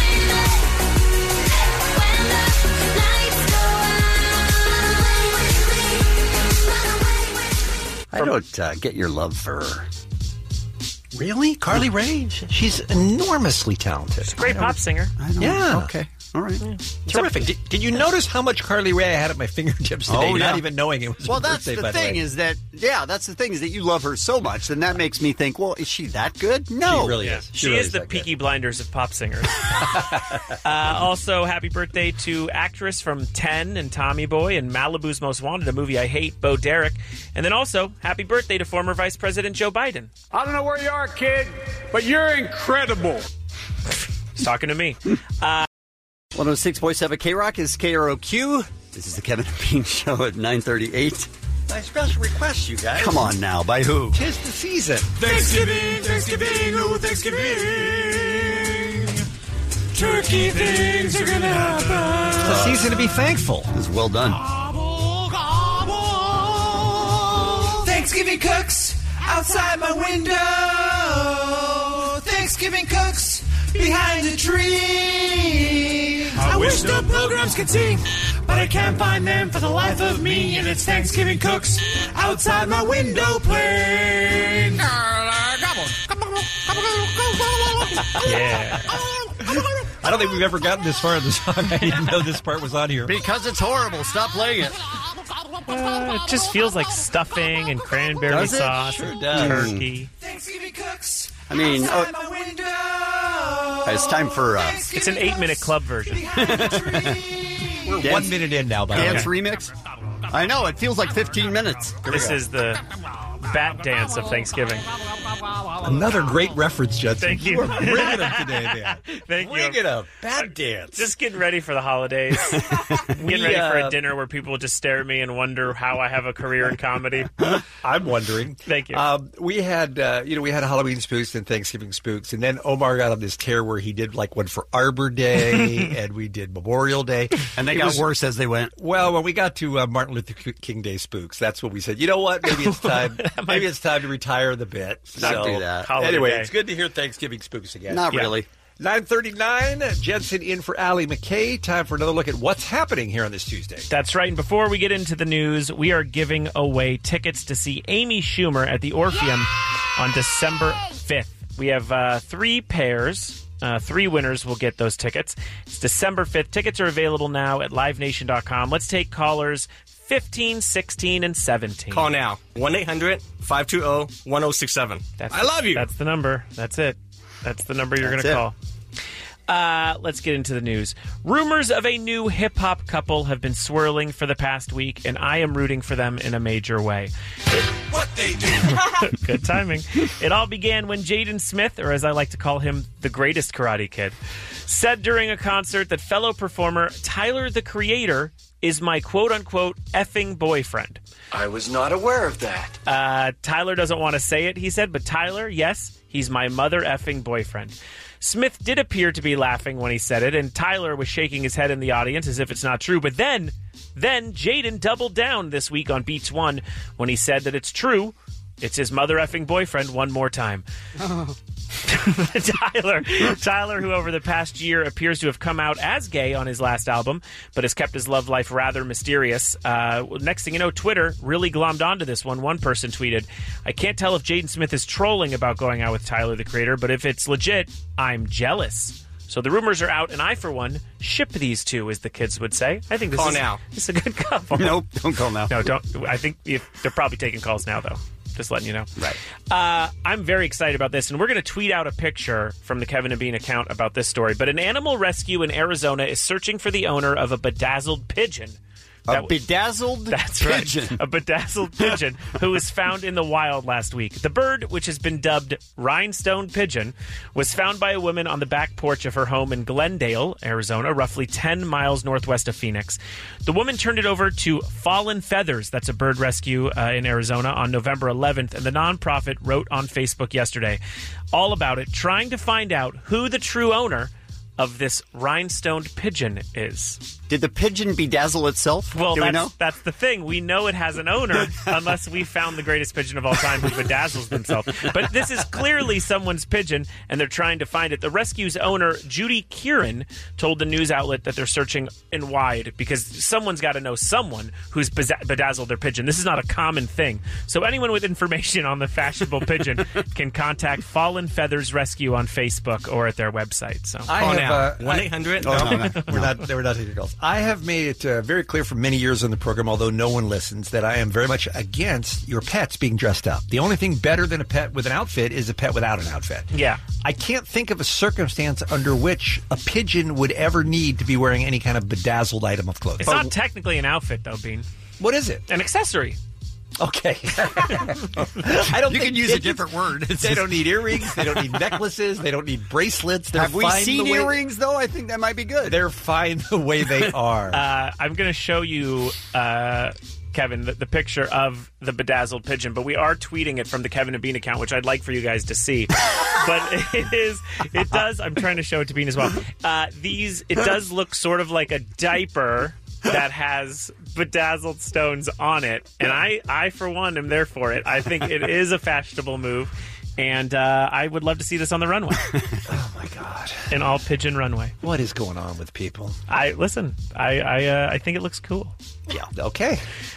I don't uh, get your love for her. Really? Carly Rae? She's enormously talented. She's a great pop singer. I don't Yeah. Okay. All right. Terrific. Did, did you notice how much Carly Rae I had at my fingertips today, Oh, yeah. not even knowing it was Well, her that's birthday, the by thing the way. is that, yeah, that's the thing is that you love her so much, then that makes me think, well, is she that good? No. She really Yeah. is. She, really is the that good. Peaky Blinders of pop singers. uh, also, happy birthday to actress from ten and Tommy Boy and Malibu's Most Wanted, a movie I hate, Bo Derek. And then also, happy birthday to former Vice President Joe Biden. I don't know where you are, kid, but you're incredible. He's talking to me. Uh, one oh six point seven K-Rock is K R O Q. This is the Kevin and Bean Show at nine thirty-eight. My special request, you guys. Come on now, by who? Tis the season. Thanksgiving, Thanksgiving, oh, Thanksgiving. Turkey things are gonna happen. It's the season to be thankful. This is well done. Thanksgiving cooks outside my window. Thanksgiving cooks behind a tree. I wish the pilgrims could sing, but I can't find them for the life of me. And it's Thanksgiving cooks outside my window playing. yeah. I don't think we've ever gotten this far in the song. I didn't know this part was on here. Because it's horrible. Stop playing it. Uh, it just feels like stuffing and cranberry Does it? sauce Sure and does. turkey. Thanksgiving cooks I mean, outside oh, my window. it's time for uh, It's an eight-minute club version. We're Dance- one minute in now, by the way. dance remix. I know, it feels like fifteen minutes. This is the bat dance of Thanksgiving. Another great reference, Judson. Thank you. are bringing them today, man. Thank you. Bringing them. Bad dance. Just getting ready for the holidays. getting ready for uh, a dinner where people just stare at me and wonder how I have a career in comedy. I'm wondering. Thank you. Um, we had, uh, you know, we had Halloween spooks and Thanksgiving spooks, and then Omar got on this tear where he did like one for Arbor Day, and we did Memorial Day, And they It got was- worse as they went. Well, when we got to uh, Martin Luther King Day spooks, that's when we said, you know what? Maybe it's time. maybe it's time to retire the bit. Not so, do that. Call it a Anyway, day. it's good to hear Thanksgiving spooks again. Not Yeah. really. nine thirty-nine, Jensen in for Allie McKay. Time for another look at what's happening here on this Tuesday. That's right. And before we get into the news, we are giving away tickets to see Amy Schumer at the Orpheum on December fifth. We have uh, three pairs. Uh, three winners will get those tickets. It's December fifth. Tickets are available now at live nation dot com. Let's take callers fifteen, sixteen, and seventeen. Call now. one eight hundred five two zero one zero six seven. That's I love you. That's the number. That's it. That's the number you're going That's to it. call. Uh, let's get into the news. Rumors of a new hip-hop couple have been swirling for the past week, and I am rooting for them in a major way. What they do. Good timing. It all began when Jaden Smith, or as I like to call him, the the greatest Karate Kid, said during a concert that fellow performer Tyler, the Creator, is my quote-unquote effing boyfriend. I was not aware of that. Uh, Tyler doesn't want to say it, he said, but Tyler, yes, he's my mother effing boyfriend. Smith did appear to be laughing when he said it, and Tyler was shaking his head in the audience as if it's not true. But then, then Jaden doubled down this week on Beats One when he said that it's true. It's his mother effing boyfriend one more time. Oh. Tyler, Tyler, who over the past year appears to have come out as gay on his last album, but has kept his love life rather mysterious. Uh, next thing you know, Twitter really glommed onto this one. One person tweeted, I can't tell if Jaden Smith is trolling about going out with Tyler, the Creator, but if it's legit, I'm jealous. So the rumors are out, and I, for one, ship these two, as the kids would say. I think this Call is, now. This is a good couple. Nope, don't call now. No, don't. I think if, they're probably taking calls now, though. Just letting you know. Right. Uh, I'm very excited about this, and we're going to tweet out a picture from the Kevin and Bean account about this story. But an animal rescue in Arizona is searching for the owner of a bedazzled pigeon. A bedazzled That's pigeon. right. A bedazzled pigeon who was found in the wild last week. The bird, which has been dubbed rhinestone pigeon, was found by a woman on the back porch of her home in Glendale, Arizona, roughly ten miles northwest of Phoenix. The woman turned it over to Fallen Feathers, that's a bird rescue uh, in Arizona, on November eleventh, and the nonprofit wrote on Facebook yesterday all about it, trying to find out who the true owner of this rhinestone pigeon is. Did the pigeon bedazzle itself? Well, Do that's, we know? that's the thing. We know it has an owner unless we found the greatest pigeon of all time who bedazzles themselves. But this is clearly someone's pigeon, and they're trying to find it. The rescue's owner, Judy Kieran, told the news outlet that they're searching in wide because someone's got to know someone who's bedazzled their pigeon. This is not a common thing. So anyone with information on the fashionable pigeon can contact Fallen Feathers Rescue on Facebook or at their website. So I Call have, now. uh, one eight hundred I- No, no, no, we're not. We're not taking calls. I have made it uh, very clear for many years on the program, although no one listens, that I am very much against your pets being dressed up. The only thing better than a pet with an outfit is a pet without an outfit. Yeah. I can't think of a circumstance under which a pigeon would ever need to be wearing any kind of bedazzled item of clothing. It's not technically an outfit, though, Bean. What is it? An accessory. Okay. I don't You think can use a pigeons- different word. It's They just- don't need earrings. They don't need necklaces. They don't need bracelets. They're Have we fine seen the way- earrings, though? I think that might be good. They're fine the way they are. Uh, I'm going to show you, uh, Kevin, the, the picture of the bedazzled pigeon, but we are tweeting it from the Kevin and Bean account, which I'd like for you guys to see. But it is, it does, I'm trying to show it to Bean as well. Uh, these, it does look sort of like a diaper that has bedazzled stones on it. And I, I, for one, am there for it. I think it is a fashionable move. And uh, I would love to see this on the runway. Oh, my God. An all-pigeon runway. What is going on with people? I Listen, I I, uh, I think it looks cool. Yeah. Okay.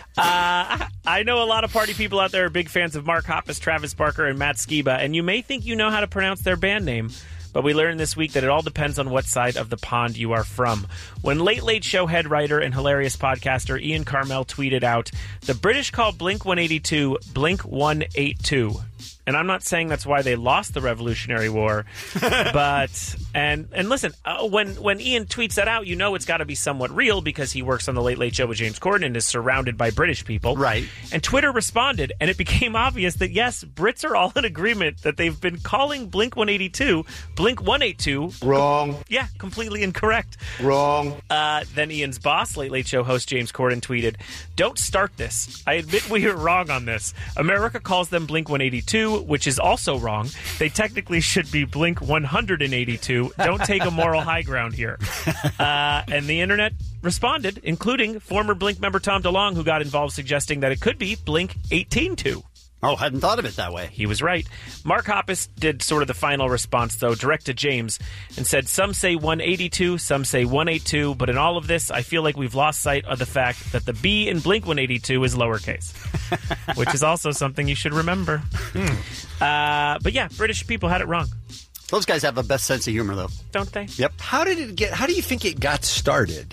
Uh, I know a lot of party people out there are big fans of Mark Hoppus, Travis Barker, and Matt Skiba, and you may think you know how to pronounce their band name, but we learned this week that it all depends on what side of the pond you are from. When Late Late Show head writer and hilarious podcaster Ian Carmel tweeted out, the British call Blink one eighty-two Blink one eighty-two. And I'm not saying that's why they lost the Revolutionary War, but and and listen, uh, when when Ian tweets that out, you know it's got to be somewhat real because he works on the Late Late Show with James Corden and is surrounded by British people, right? And Twitter responded, and it became obvious that yes, Brits are all in agreement that they've been calling Blink one eighty-two Blink one eighty-two. Wrong. Yeah, completely incorrect. Wrong. Uh, then Ian's boss, Late Late Show host James Corden, tweeted, "Don't start this. I admit we are wrong on this. America calls them Blink one eighty-two, which is also wrong. They technically should be Blink one eighty-two. Don't take a moral high ground here." Uh, and the internet responded, including former Blink member Tom DeLonge, who got involved, suggesting that it could be Blink eighteen two. Oh, hadn't thought of it that way. He was right. Mark Hoppus did sort of the final response, though, direct to James, and said, some say one eighty-two, some say one eighty-two, but in all of this, I feel like we've lost sight of the fact that the B in Blink one eighty-two is lowercase, which is also something you should remember. Hmm. Uh, but yeah, British people had it wrong. Those guys have the best sense of humor, though. Don't they? Yep. How did it get? How do you think it got started?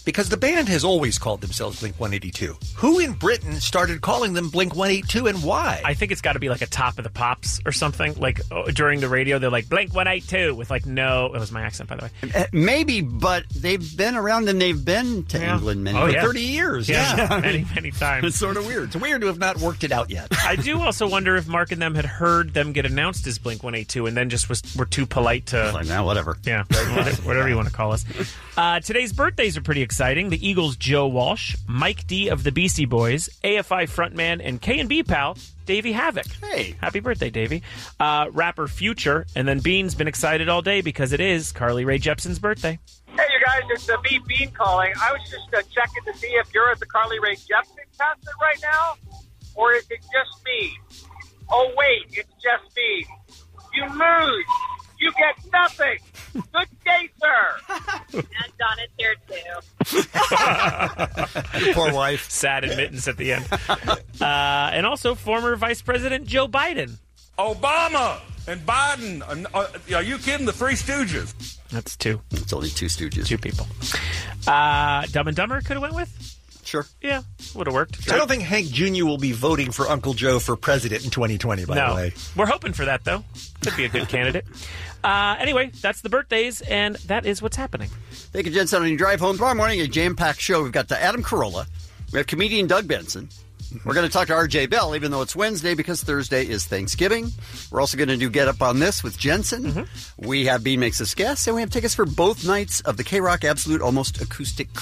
Because the band has always called themselves Blink one eighty-two. Who in Britain started calling them Blink one eighty-two and why? I think it's got to be like a Top of the Pops or something. Like oh, during the radio, they're like Blink one eighty-two with like no. It was my accent, by the way. Uh, maybe, but they've been around and they've been to Yeah. England many Oh, For yeah. thirty years. Yeah, Yeah. many, many times. It's sort of weird. It's weird to have not worked it out yet. I do also wonder if Mark and them had heard them get announced as Blink one eighty-two and then just was were too polite to. Like, now, whatever. Yeah, whatever you want to call us. Uh, today's birthdays are pretty exciting. The Eagles' Joe Walsh, Mike D of the Beastie Boys, A F I frontman and K and B pal Davey Havoc. Hey. Happy birthday, Davey. Uh, rapper Future, and then Bean's been excited all day because it is Carly Rae Jepsen's birthday. Hey, you guys, it's uh, me, Bean, calling. I was just uh, checking to see if you're at the Carly Rae Jepsen concert right now, or is it just me? Oh, wait, it's just me. You lose. You get nothing. Good day, sir. And Donna's here, too. Poor wife. Sad admittance at the end. Uh, and also former Vice President Joe Biden. Obama and Biden. Uh, are you kidding? The Three Stooges. That's two. It's only two stooges. Two people. Uh, Dumb and Dumber could have went with? Sure. Yeah, would have worked. I don't think Hank Junior will be voting for Uncle Joe for president in twenty twenty, by no. the way. We're hoping for that, though. Could be a good candidate. Uh, anyway, that's the birthdays, and that is what's happening. Thank you, Jensen. On your drive home tomorrow morning, a jam-packed show. We've got the Adam Carolla. We have comedian Doug Benson. We're going to talk to R J Bell, even though it's Wednesday, because Thursday is Thanksgiving. We're also going to do Get Up on This with Jensen. Mm-hmm. We have Bean Makes Us Guess, and we have tickets for both nights of the K-Rock Absolute Almost Acoustic